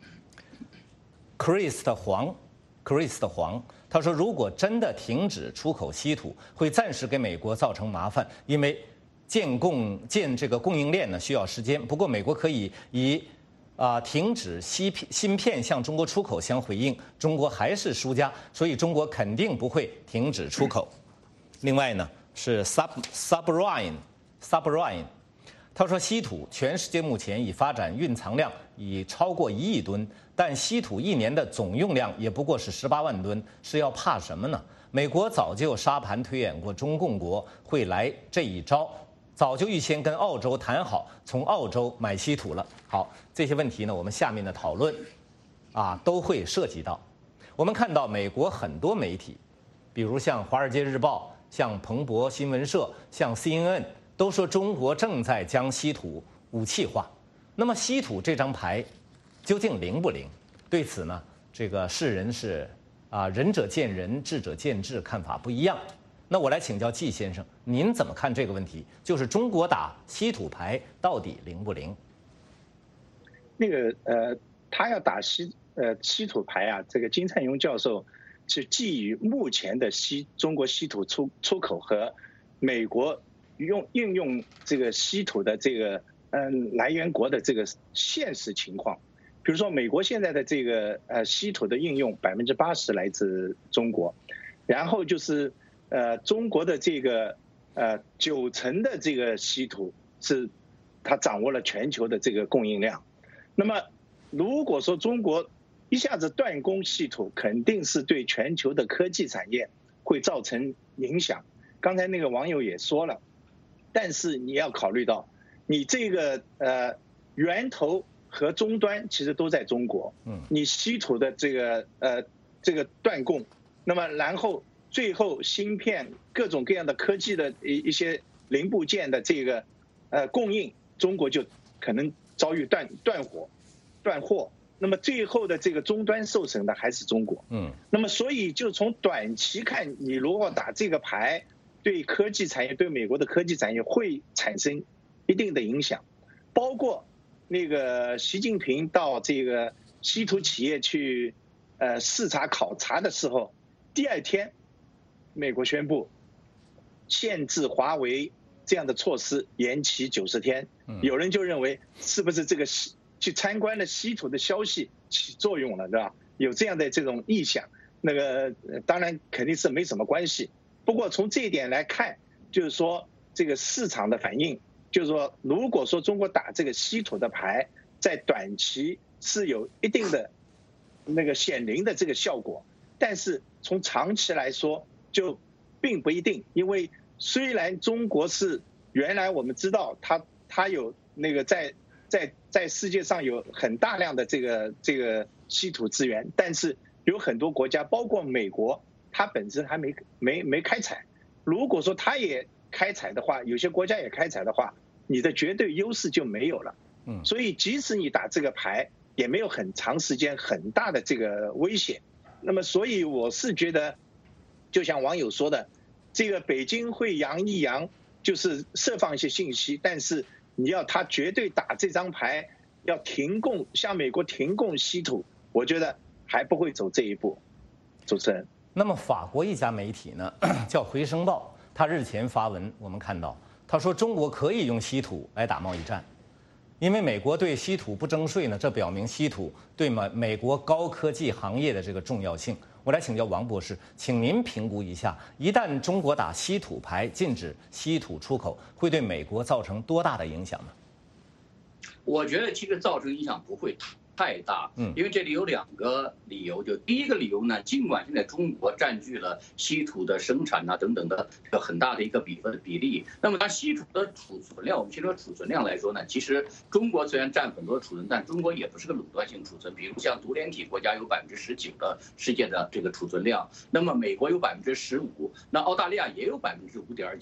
Speaker 1: Chris 的黄 ，Chris 的黄，他说：“如果真的停止出口稀土，会暂时给美国造成麻烦，因为建供建这个供应链呢需要时间。不过美国可以以啊、呃、停止芯片芯片向中国出口相回应，中国还是输家，所以中国肯定不会停止出口。”另外呢是 Sub Subrine Subrine， 他说稀土全世界目前已发展蕴藏量已超过一亿吨，但稀土一年的总用量也不过是十八万吨，是要怕什么呢？美国早就沙盘推演过中共国会来这一招，早就预先跟澳洲谈好，从澳洲买稀土了。好，这些问题呢，我们下面的讨论啊都会涉及到。我们看到美国很多媒体，比如像《华尔街日报》、像彭博新闻社、像 C N N， 都说中国正在将稀土武器化。那么稀土这张牌究竟灵不灵？对此呢，这个世人是啊仁者见仁，智者见智，看法不一样。那我来请教季先生，您怎么看这个问题？就是中国打稀土牌到底灵不灵？
Speaker 11: 那个呃，他要打稀呃稀土牌啊，这个金灿荣教授是基于目前的稀中国稀土出出口和美国用应用这个稀土的这个嗯来源国的这个现实情况。比如说，美国现在的这个呃稀土的应用百分之八十来自中国，然后就是呃中国的这个呃九成的这个稀土是它掌握了全球的这个供应量。那么如果说中国一下子断供稀土，肯定是对全球的科技产业会造成影响。刚才那个网友也说了，但是你要考虑到，你这个呃源头和终端其实都在中国，嗯，你稀土的这个呃这个断供，那么然后最后芯片各种各样的科技的一一些零部件的这个呃供应，中国就可能遭遇断断货、断货。那么最后的这个终端受损的还是中国，嗯，那么所以就从短期看，你如果打这个牌，对科技产业、对美国的科技产业会产生一定的影响，包括那个习近平到这个稀土企业去呃视察考察的时候，第二天，美国宣布限制华为这样的措施延期九十天，有人就认为是不是这个去参观的稀土的消息起作用了，对吧？有这样的这种意向，那个当然肯定是没什么关系。不过从这一点来看，就是说这个市场的反应，就是说如果说中国打这个稀土的牌，在短期是有一定的那个显灵的这个效果，但是从长期来说就并不一定，因为虽然中国是原来我们知道它它有那个在在在世界上有很大量的这个这个稀土资源，但是有很多国家，包括美国，它本身还没没没开采。如果说它也开采的话，有些国家也开采的话，你的绝对优势就没有了。嗯，所以即使你打这个牌，也没有很长时间很大的这个危险。那么，所以我是觉得，就像网友说的，这个北京会扬一扬，就是释放一些信息，但是你要他绝对打这张牌，要停供，向美国停供稀土，我觉得还不会走这一步。主持人，
Speaker 1: 那么法国一家媒体呢，叫《回声报》，他日前发文，我们看到他说中国可以用稀土来打贸易战，因为美国对稀土不征税呢，这表明稀土对美美国高科技行业的这个重要性。我来请教王博士，请您评估一下，一旦中国打稀土牌，禁止稀土出口，会对美国造成多大的影响呢？
Speaker 12: 我觉得其实造成影响不会太大，嗯，因为这里有两个理由。就第一个理由呢，尽管现在中国占据了稀土的生产啊等等的很大的一个比分比例，那么它稀土的储存量，我们先说储存量来说呢，其实中国虽然占很多储存，但中国也不是个垄断性储存。比如像独联体国家有百分之十九的世界的这个储存量，那么美国有百分之十五，那澳大利亚也有百分之五点几。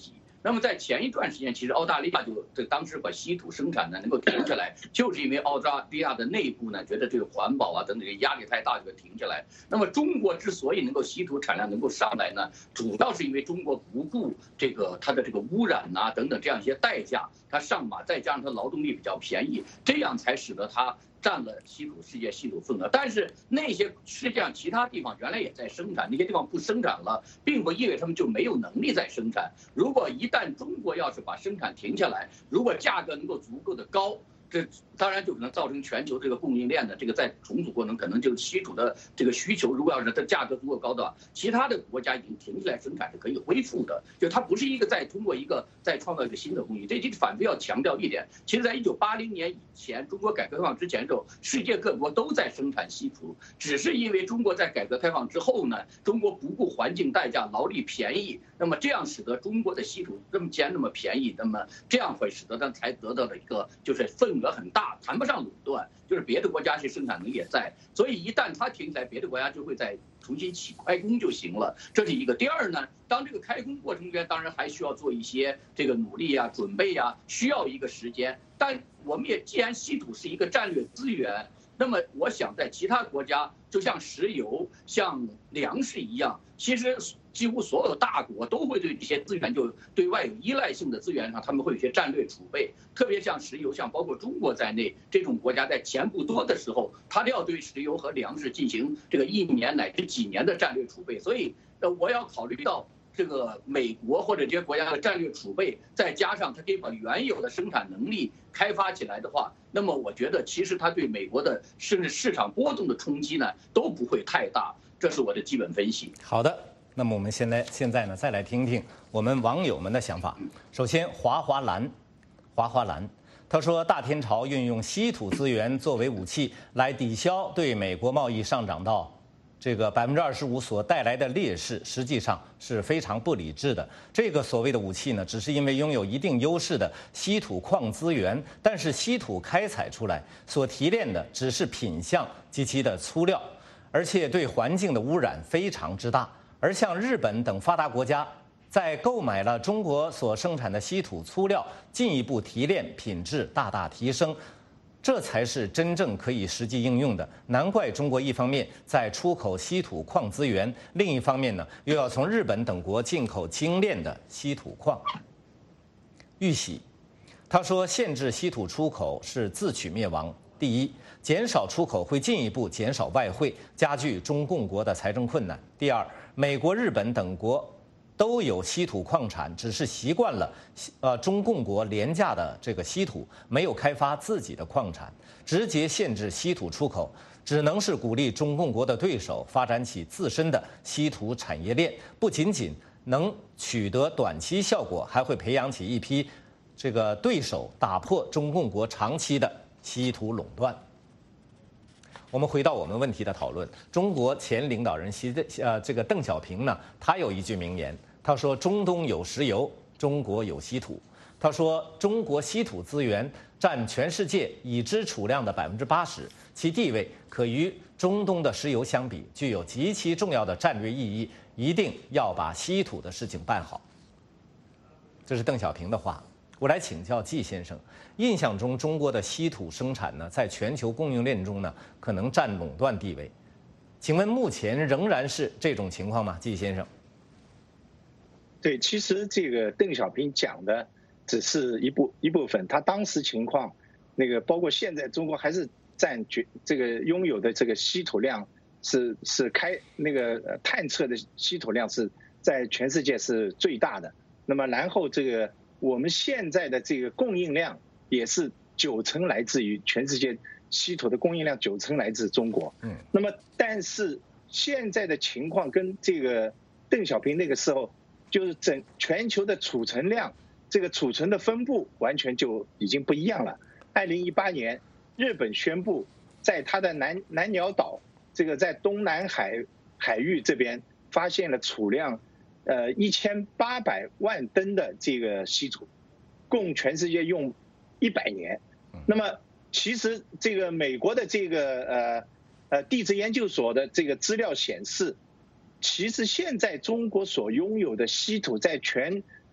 Speaker 12: 那么在前一段时间，其实澳大利亚就这当时把稀土生产呢能够停下来，就是因为澳大利亚的内部呢觉得这个环保啊等等压力太大，就给停下来。那么中国之所以能够稀土产量能够上来呢，主要是因为中国不顾这个它的这个污染呐、啊、等等这样一些代价，它上马，再加上它劳动力比较便宜，这样才使得它占了稀土世界稀土份额。但是那些世界上其他地方原来也在生产，那些地方不生产了，并不意味着他们就没有能力再生产。如果一旦中国要是把生产停下来，如果价格能够足够的高，这当然就可能造成全球这个供应链的这个在重组过程，可能就是稀土的这个需求，如果要是它价格足够高的话，其他的国家已经停下来生产是可以恢复的。就它不是一个再通过一个再创造一个新的工艺。这这反复要强调一点，其实在一九八零年以前，中国改革开放之前的时候，世界各国都在生产稀土，只是因为中国在改革开放之后呢，中国不顾环境代价，劳力便宜，那么这样使得中国的稀土这么既然那么便宜，那么这样会使得它才得到了一个就是份额很大，谈不上垄断，就是别的国家是生产能力也在，所以一旦它停下来，别的国家就会再重新起开工就行了，这是一个。第二呢，当这个开工过程中，当然还需要做一些这个努力啊、准备啊，需要一个时间。但我们也既然稀土是一个战略资源，那么我想在其他国家，就像石油、像粮食一样，其实几乎所有大国都会对这些资源就对外有依赖性的资源上，他们会有一些战略储备。特别像石油，像包括中国在内这种国家，在钱不多的时候，它都要对石油和粮食进行这个一年乃至几年的战略储备。所以，呃，我要考虑到这个美国或者这些国家的战略储备，再加上它可以把原有的生产能力开发起来的话，那么我觉得其实它对美国的甚至市场波动的冲击呢都不会太大，这是我的基本分析。
Speaker 1: 好的，那么我们现在现在呢再来听听我们网友们的想法。首先，华华兰，华华兰，他说大天朝运用稀土资源作为武器来抵消对美国贸易上涨到这个百分之二十五所带来的劣势，实际上是非常不理智的。这个所谓的武器呢，只是因为拥有一定优势的稀土矿资源，但是稀土开采出来所提炼的只是品相及其的粗料，而且对环境的污染非常之大。而像日本等发达国家，在购买了中国所生产的稀土粗料，进一步提炼，品质大大提升。这才是真正可以实际应用的，难怪中国一方面在出口稀土矿资源，另一方面呢又要从日本等国进口精炼的稀土矿。玉玺，他说限制稀土出口是自取灭亡。第一，减少出口会进一步减少外汇，加剧中共国的财政困难。第二，美国、日本等国都有稀土矿产，只是习惯了呃中共国廉价的这个稀土，没有开发自己的矿产，直接限制稀土出口，只能是鼓励中共国的对手发展起自身的稀土产业链，不仅仅能取得短期效果，还会培养起一批这个对手，打破中共国长期的稀土垄断。我们回到我们问题的讨论，中国前领导人习呃这个邓小平呢，他有一句名言，他说中东有石油，中国有稀土。他说中国稀土资源占全世界已知储量的百分之八十，其地位可与中东的石油相比，具有极其重要的战略意义，一定要把稀土的事情办好。这是邓小平的话。我来请教季先生，印象中中国的稀土生产呢，在全球供应链中呢，可能占垄断地位。请问目前仍然是这种情况吗？季先生？
Speaker 11: 对，其实这个邓小平讲的只是一部一部分，他当时情况，那个包括现在中国还是占绝这个拥有的这个稀土量是是开那个探测的稀土量是在全世界是最大的。那么然后这个。我们现在的这个供应量也是九成来自于全世界稀土的供应量九成来自中国。嗯，那么但是现在的情况跟这个邓小平那个时候，就是整全球的储存量，这个储存的分布完全就已经不一样了。二零一八年，日本宣布在它的南南鸟岛，这个在东南海海域这边发现了储量。呃，一千八百万吨的这个稀土，供全世界用一百年。那么，其实这个美国的这个呃呃地质研究所的这个资料显示，其实现在中国所拥有的稀土在全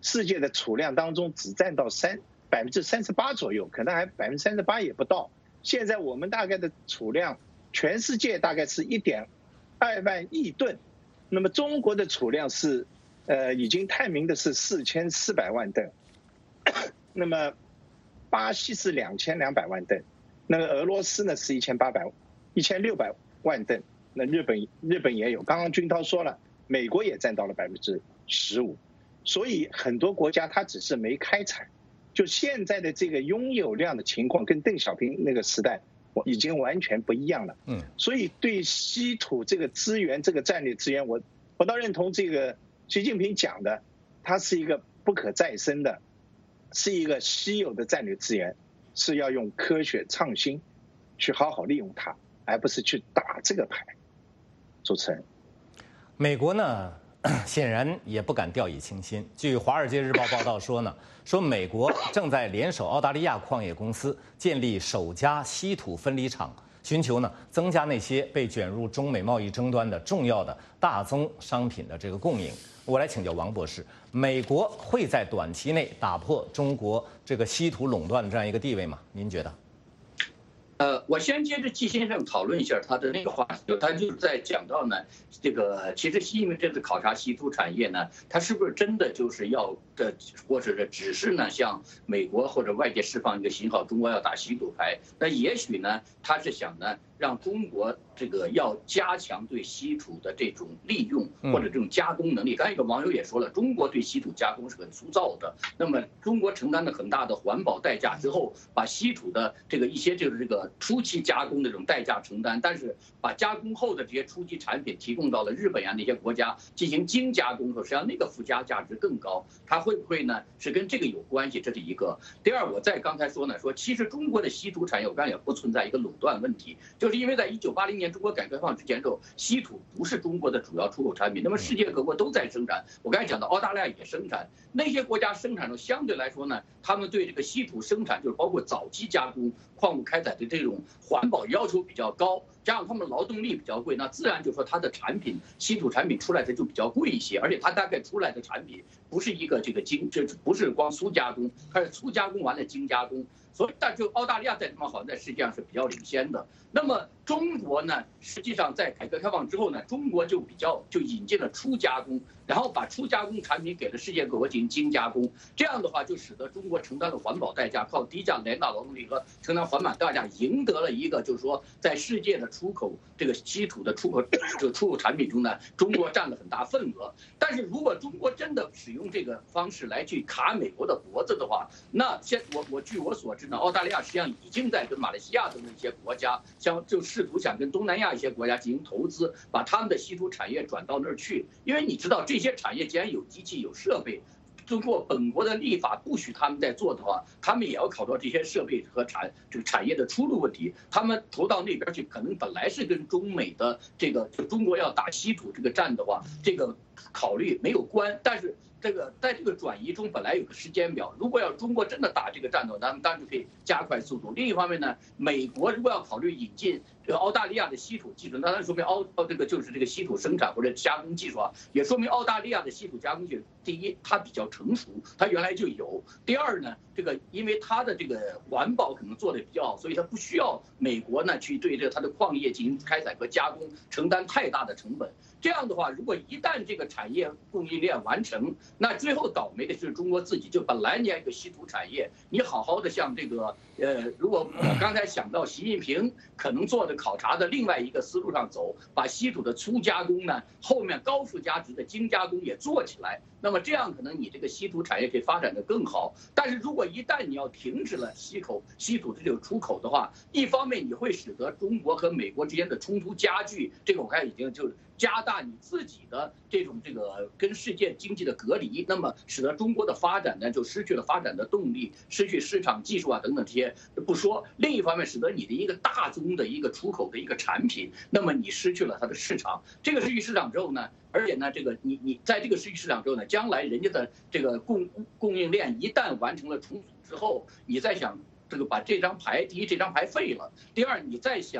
Speaker 11: 世界的储量当中只占到三百分之三十八左右，可能还百分之三十八也不到。现在我们大概的储量，全世界大概是一点二万亿吨，那么中国的储量是，呃，已经探明的是四千四百万吨，那么巴西是两千两百万吨，那个俄罗斯呢是一千八百一千六百万吨，那日本日本也有，刚刚军涛说了，美国也占到了百分之十五，所以很多国家它只是没开采。就现在的这个拥有量的情况，跟邓小平那个时代已经完全不一样了。嗯，所以对稀土这个资源，这个战略资源，我我倒认同这个习近平讲的，它是一个不可再生的，是一个稀有的战略资源，是要用科学创新去好好利用它，而不是去打这个牌。主持人，
Speaker 1: 美国呢？显然也不敢掉以轻心。据《华尔街日报》报道说呢，说美国正在联手澳大利亚矿业公司建立首家稀土分离厂，寻求呢增加那些被卷入中美贸易争端的重要的大宗商品的这个供应。我来请教王博士，美国会在短期内打破中国这个稀土垄断的这样一个地位吗？您觉得？
Speaker 12: 呃，我先接着季先生讨论一下他的那个话题，他就是在讲到呢，这个其实习近平这次考察稀土产业呢，他是不是真的就是要的，或者是只是呢向美国或者外界释放一个信号，中国要打稀土牌？那也许呢，他是想呢让中国这个要加强对稀土的这种利用或者这种加工能力。刚才一个网友也说了，中国对稀土加工是很粗糙的，那么中国承担了很大的环保代价之后，把稀土的这个一些就是这个初期加工的这种代价承担，但是把加工后的这些初级产品提供到了日本呀那些国家进行精加工的时候，实际上那个附加价值更高，它会不会呢是跟这个有关系？这是一个。第二，我在刚才说呢，说其实中国的稀土产业我刚才也不存在一个垄断问题，就是因为在一九八零年中国改革开放之前之后，稀土不是中国的主要出口产品，那么世界各国都在生产，我刚才讲到澳大利亚也生产，那些国家生产的相对来说呢，他们对这个稀土生产就是包括早期加工、矿物开采的这种环保要求比较高，加上他们劳动力比较贵，那自然就说它的产品稀土产品出来的就比较贵一些，而且它大概出来的产品不是一个这个精，这不是光粗加工，它是粗加工完了精加工。所以，但就澳大利亚在这方好像在世界上是比较领先的。那么中国呢，实际上在改革开放之后呢，中国就比较就引进了初加工，然后把初加工产品给了世界各国进行精加工。这样的话，就使得中国承担了环保代价，靠低价廉价劳动力和承担环保代价，赢得了一个就是说在世界的出口这个稀土的出口这个出口产品中呢，中国占了很大份额。但是如果中国真的使用这个方式来去卡美国的脖子的话，那现我我据我所知。澳大利亚实际上已经在跟马来西亚等一些国家，像就试图想跟东南亚一些国家进行投资，把他们的稀土产业转到那儿去。因为你知道，这些产业既然有机器、有设备，通过本国的立法不许他们在做的话，他们也要考虑到这些设备和产这个产业的出路问题。他们投到那边去，可能本来是跟中美的这个就中国要打稀土这个战的话，这个考虑没有关，但是。这个在这个转移中本来有个时间表，如果要中国真的打这个战斗，咱们当然就可以加快速度。另一方面呢，美国如果要考虑引进这个澳大利亚的稀土技术，那当然说明澳这个就是这个稀土生产或者加工技术啊，也说明澳大利亚的稀土加工技术，第一它比较成熟，它原来就有；第二呢，这个因为它的这个环保可能做得比较好，所以它不需要美国呢去对这它的矿业进行开采和加工承担太大的成本。这样的话，如果一旦这个产业供应链完成，那最后倒霉的是中国自己。就本来你有一个稀土产业，你好好的像这个呃，如果我刚才想到习近平可能做的考察的另外一个思路上走，把稀土的粗加工呢，后面高附加值的精加工也做起来，那么这样可能你这个稀土产业可以发展的更好。但是如果一旦你要停止了稀口稀土的这个出口的话，一方面你会使得中国和美国之间的冲突加剧，这个我看已经就加大你自己的这种这个跟世界经济的隔离，那么使得中国的发展呢就失去了发展的动力，失去市场技术啊等等这些不说，另一方面使得你的一个大宗的一个出口的一个产品，那么你失去了它的市场。这个失去市场之后呢，而且呢这个你你在这个失去市场之后呢，将来人家的这个供供应链一旦完成了重组之后，你再想这个把这张牌，第一这张牌废了，第二你再想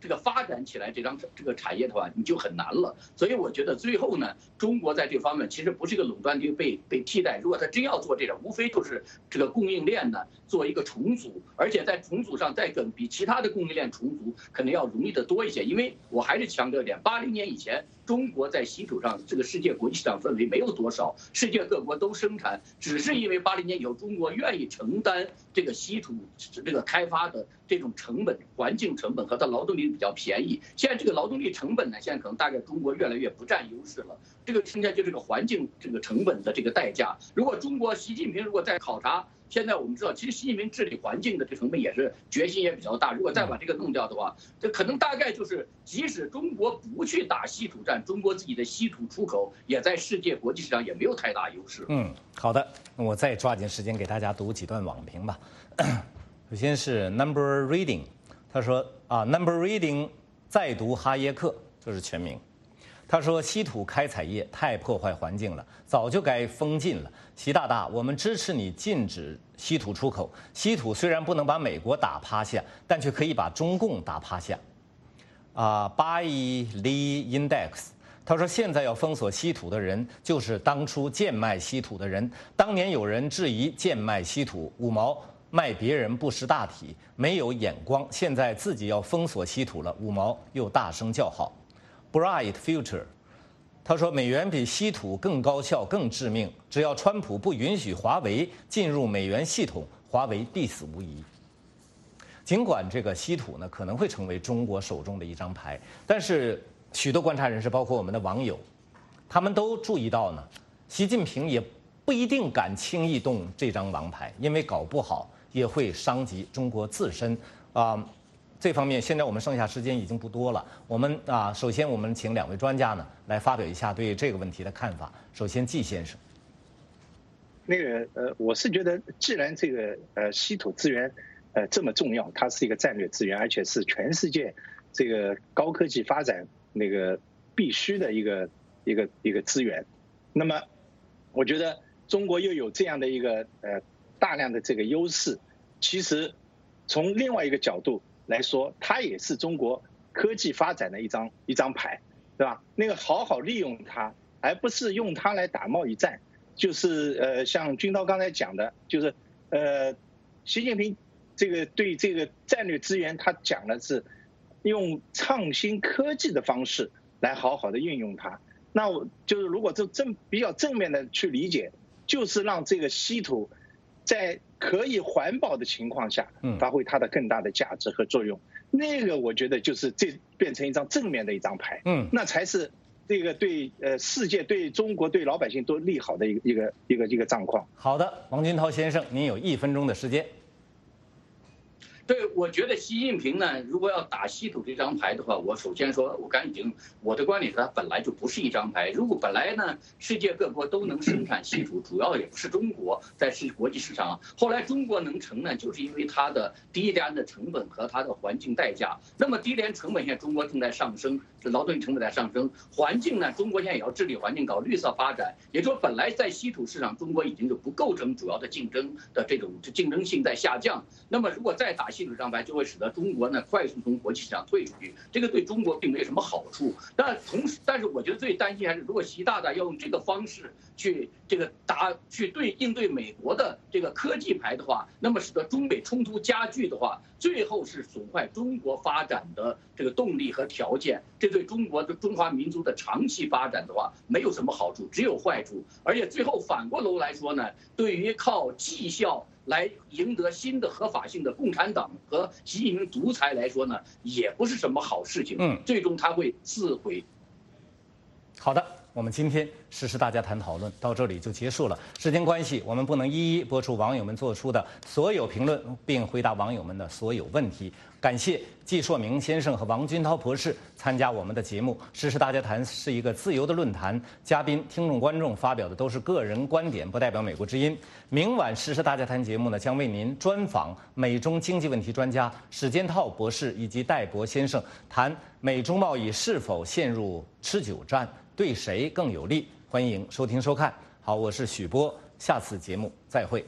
Speaker 12: 这个发展起来这张这个产业的话，你就很难了。所以我觉得最后呢，中国在这方面其实不是一个垄断地位被被替代。如果他真要做这种，无非就是这个供应链呢做一个重组，而且在重组上再跟比其他的供应链重组可能要容易得多一些。因为我还是强调一点，八零年以前中国在稀土上这个世界国际市场份额没有多少，世界各国都生产，只是因为八零年以后中国愿意承担这个稀土这个开发的这种成本、环境成本和它劳动力比较便宜。现在这个劳动力成本呢，现在可能大概中国越来越不占优势了。这个剩下就这个环境这个成本的这个代价。如果中国习近平如果再考察，现在我们知道，其实习近平治理环境的这成本也是决心也比较大。如果再把这个弄掉的话，这可能大概就是，即使中国不去打稀土战，中国自己的稀土出口也在世界国际市场也没有太大优势。
Speaker 1: 嗯，好的，那我再抓紧时间给大家读几段网评吧。首先是 Number Reading， 他说啊 ，Number Reading 再读哈耶克，就是全名。他说稀土开采业太破坏环境了，早就该封禁了。习大大，我们支持你禁止稀土出口。稀土虽然不能把美国打趴下，但却可以把中共打趴下。啊 ，Buy Lee Index。他说：“现在要封锁稀土的人，就是当初贱卖稀土的人。当年有人质疑贱卖稀土，五毛卖别人不识大体，没有眼光。现在自己要封锁稀土了，五毛又大声叫好。” Bright Future， 他说：“美元比稀土更高效、更致命。只要川普不允许华为进入美元系统，华为必死无疑。”尽管这个稀土呢可能会成为中国手中的一张牌，但是许多观察人士，包括我们的网友，他们都注意到呢，习近平也不一定敢轻易动这张王牌，因为搞不好也会伤及中国自身啊。这方面，现在我们剩下时间已经不多了，我们啊，首先我们请两位专家呢来发表一下对这个问题的看法。首先，季先生，
Speaker 11: 那个呃，我是觉得，既然这个呃稀土资源呃这么重要，它是一个战略资源，而且是全世界这个高科技发展那个必须的一个一个一个资源，那么我觉得中国又有这样的一个呃大量的这个优势，其实从另外一个角度来说，它也是中国科技发展的一张一张牌，对吧？那个好好利用它，而不是用它来打贸易战。就是呃，像军涛刚才讲的，就是呃，习近平这个对这个战略资源，他讲的是用创新科技的方式来好好的运用它。那我就是如果这正比较正面的去理解，就是让这个稀土在可以环保的情况下，发挥它的更大的价值和作用。那个我觉得就是这变成一张正面的一张牌，嗯，那才是这个对呃世界、对中国、对老百姓都利好的一个一个一个一个状况。
Speaker 1: 好的，王军涛先生，您有一分钟的时间。
Speaker 12: 对，我觉得习近平呢，如果要打稀土这张牌的话，我首先说，我刚才已经我的观点是，它本来就不是一张牌。如果本来呢，世界各国都能生产稀土，主要也不是中国在世国际市场。后来中国能成呢，就是因为它的低廉的成本和它的环境代价。那么低廉成本现在中国正在上升，这劳动力成本在上升。环境呢，中国现在也要治理环境，搞绿色发展。也就是说，本来在稀土市场，中国已经就不构成主要的竞争的这种竞争性在下降。那么如果再打稀土这张牌，就会使得中国呢快速从国际市场退出去，这个对中国并没有什么好处。但同时，但是我觉得最担心还是，如果习大大要用这个方式去这个打去对应对美国的这个科技牌的话，那么使得中美冲突加剧的话，最后是损坏中国发展的这个动力和条件。这对中国的中华民族的长期发展的话，没有什么好处，只有坏处。而且最后反过头来说呢，对于靠绩效来赢得新的合法性的共产党和习近平独裁来说呢，也不是什么好事情。嗯，最终他会自毁。
Speaker 1: 好的，我们今天时事大家谈讨论到这里就结束了。时间关系，我们不能一一播出网友们做出的所有评论，并回答网友们的所有问题。感谢季硕明先生和王军涛博士参加我们的节目。时事大家谈是一个自由的论坛，嘉宾、听众、观众发表的都是个人观点，不代表美国之音。明晚时事大家谈节目呢，将为您专访美中经济问题专家史坚涛博士以及戴博先生，谈美中贸易是否陷入持久战，对谁更有利？欢迎收听收看。好，我是许波，下次节目再会。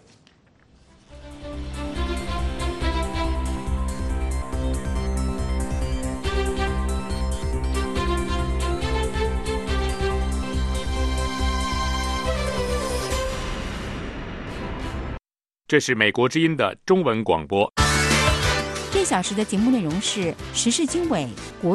Speaker 13: 这是美国之音的中文广播。
Speaker 14: 这小时的节目内容是时事经纬、国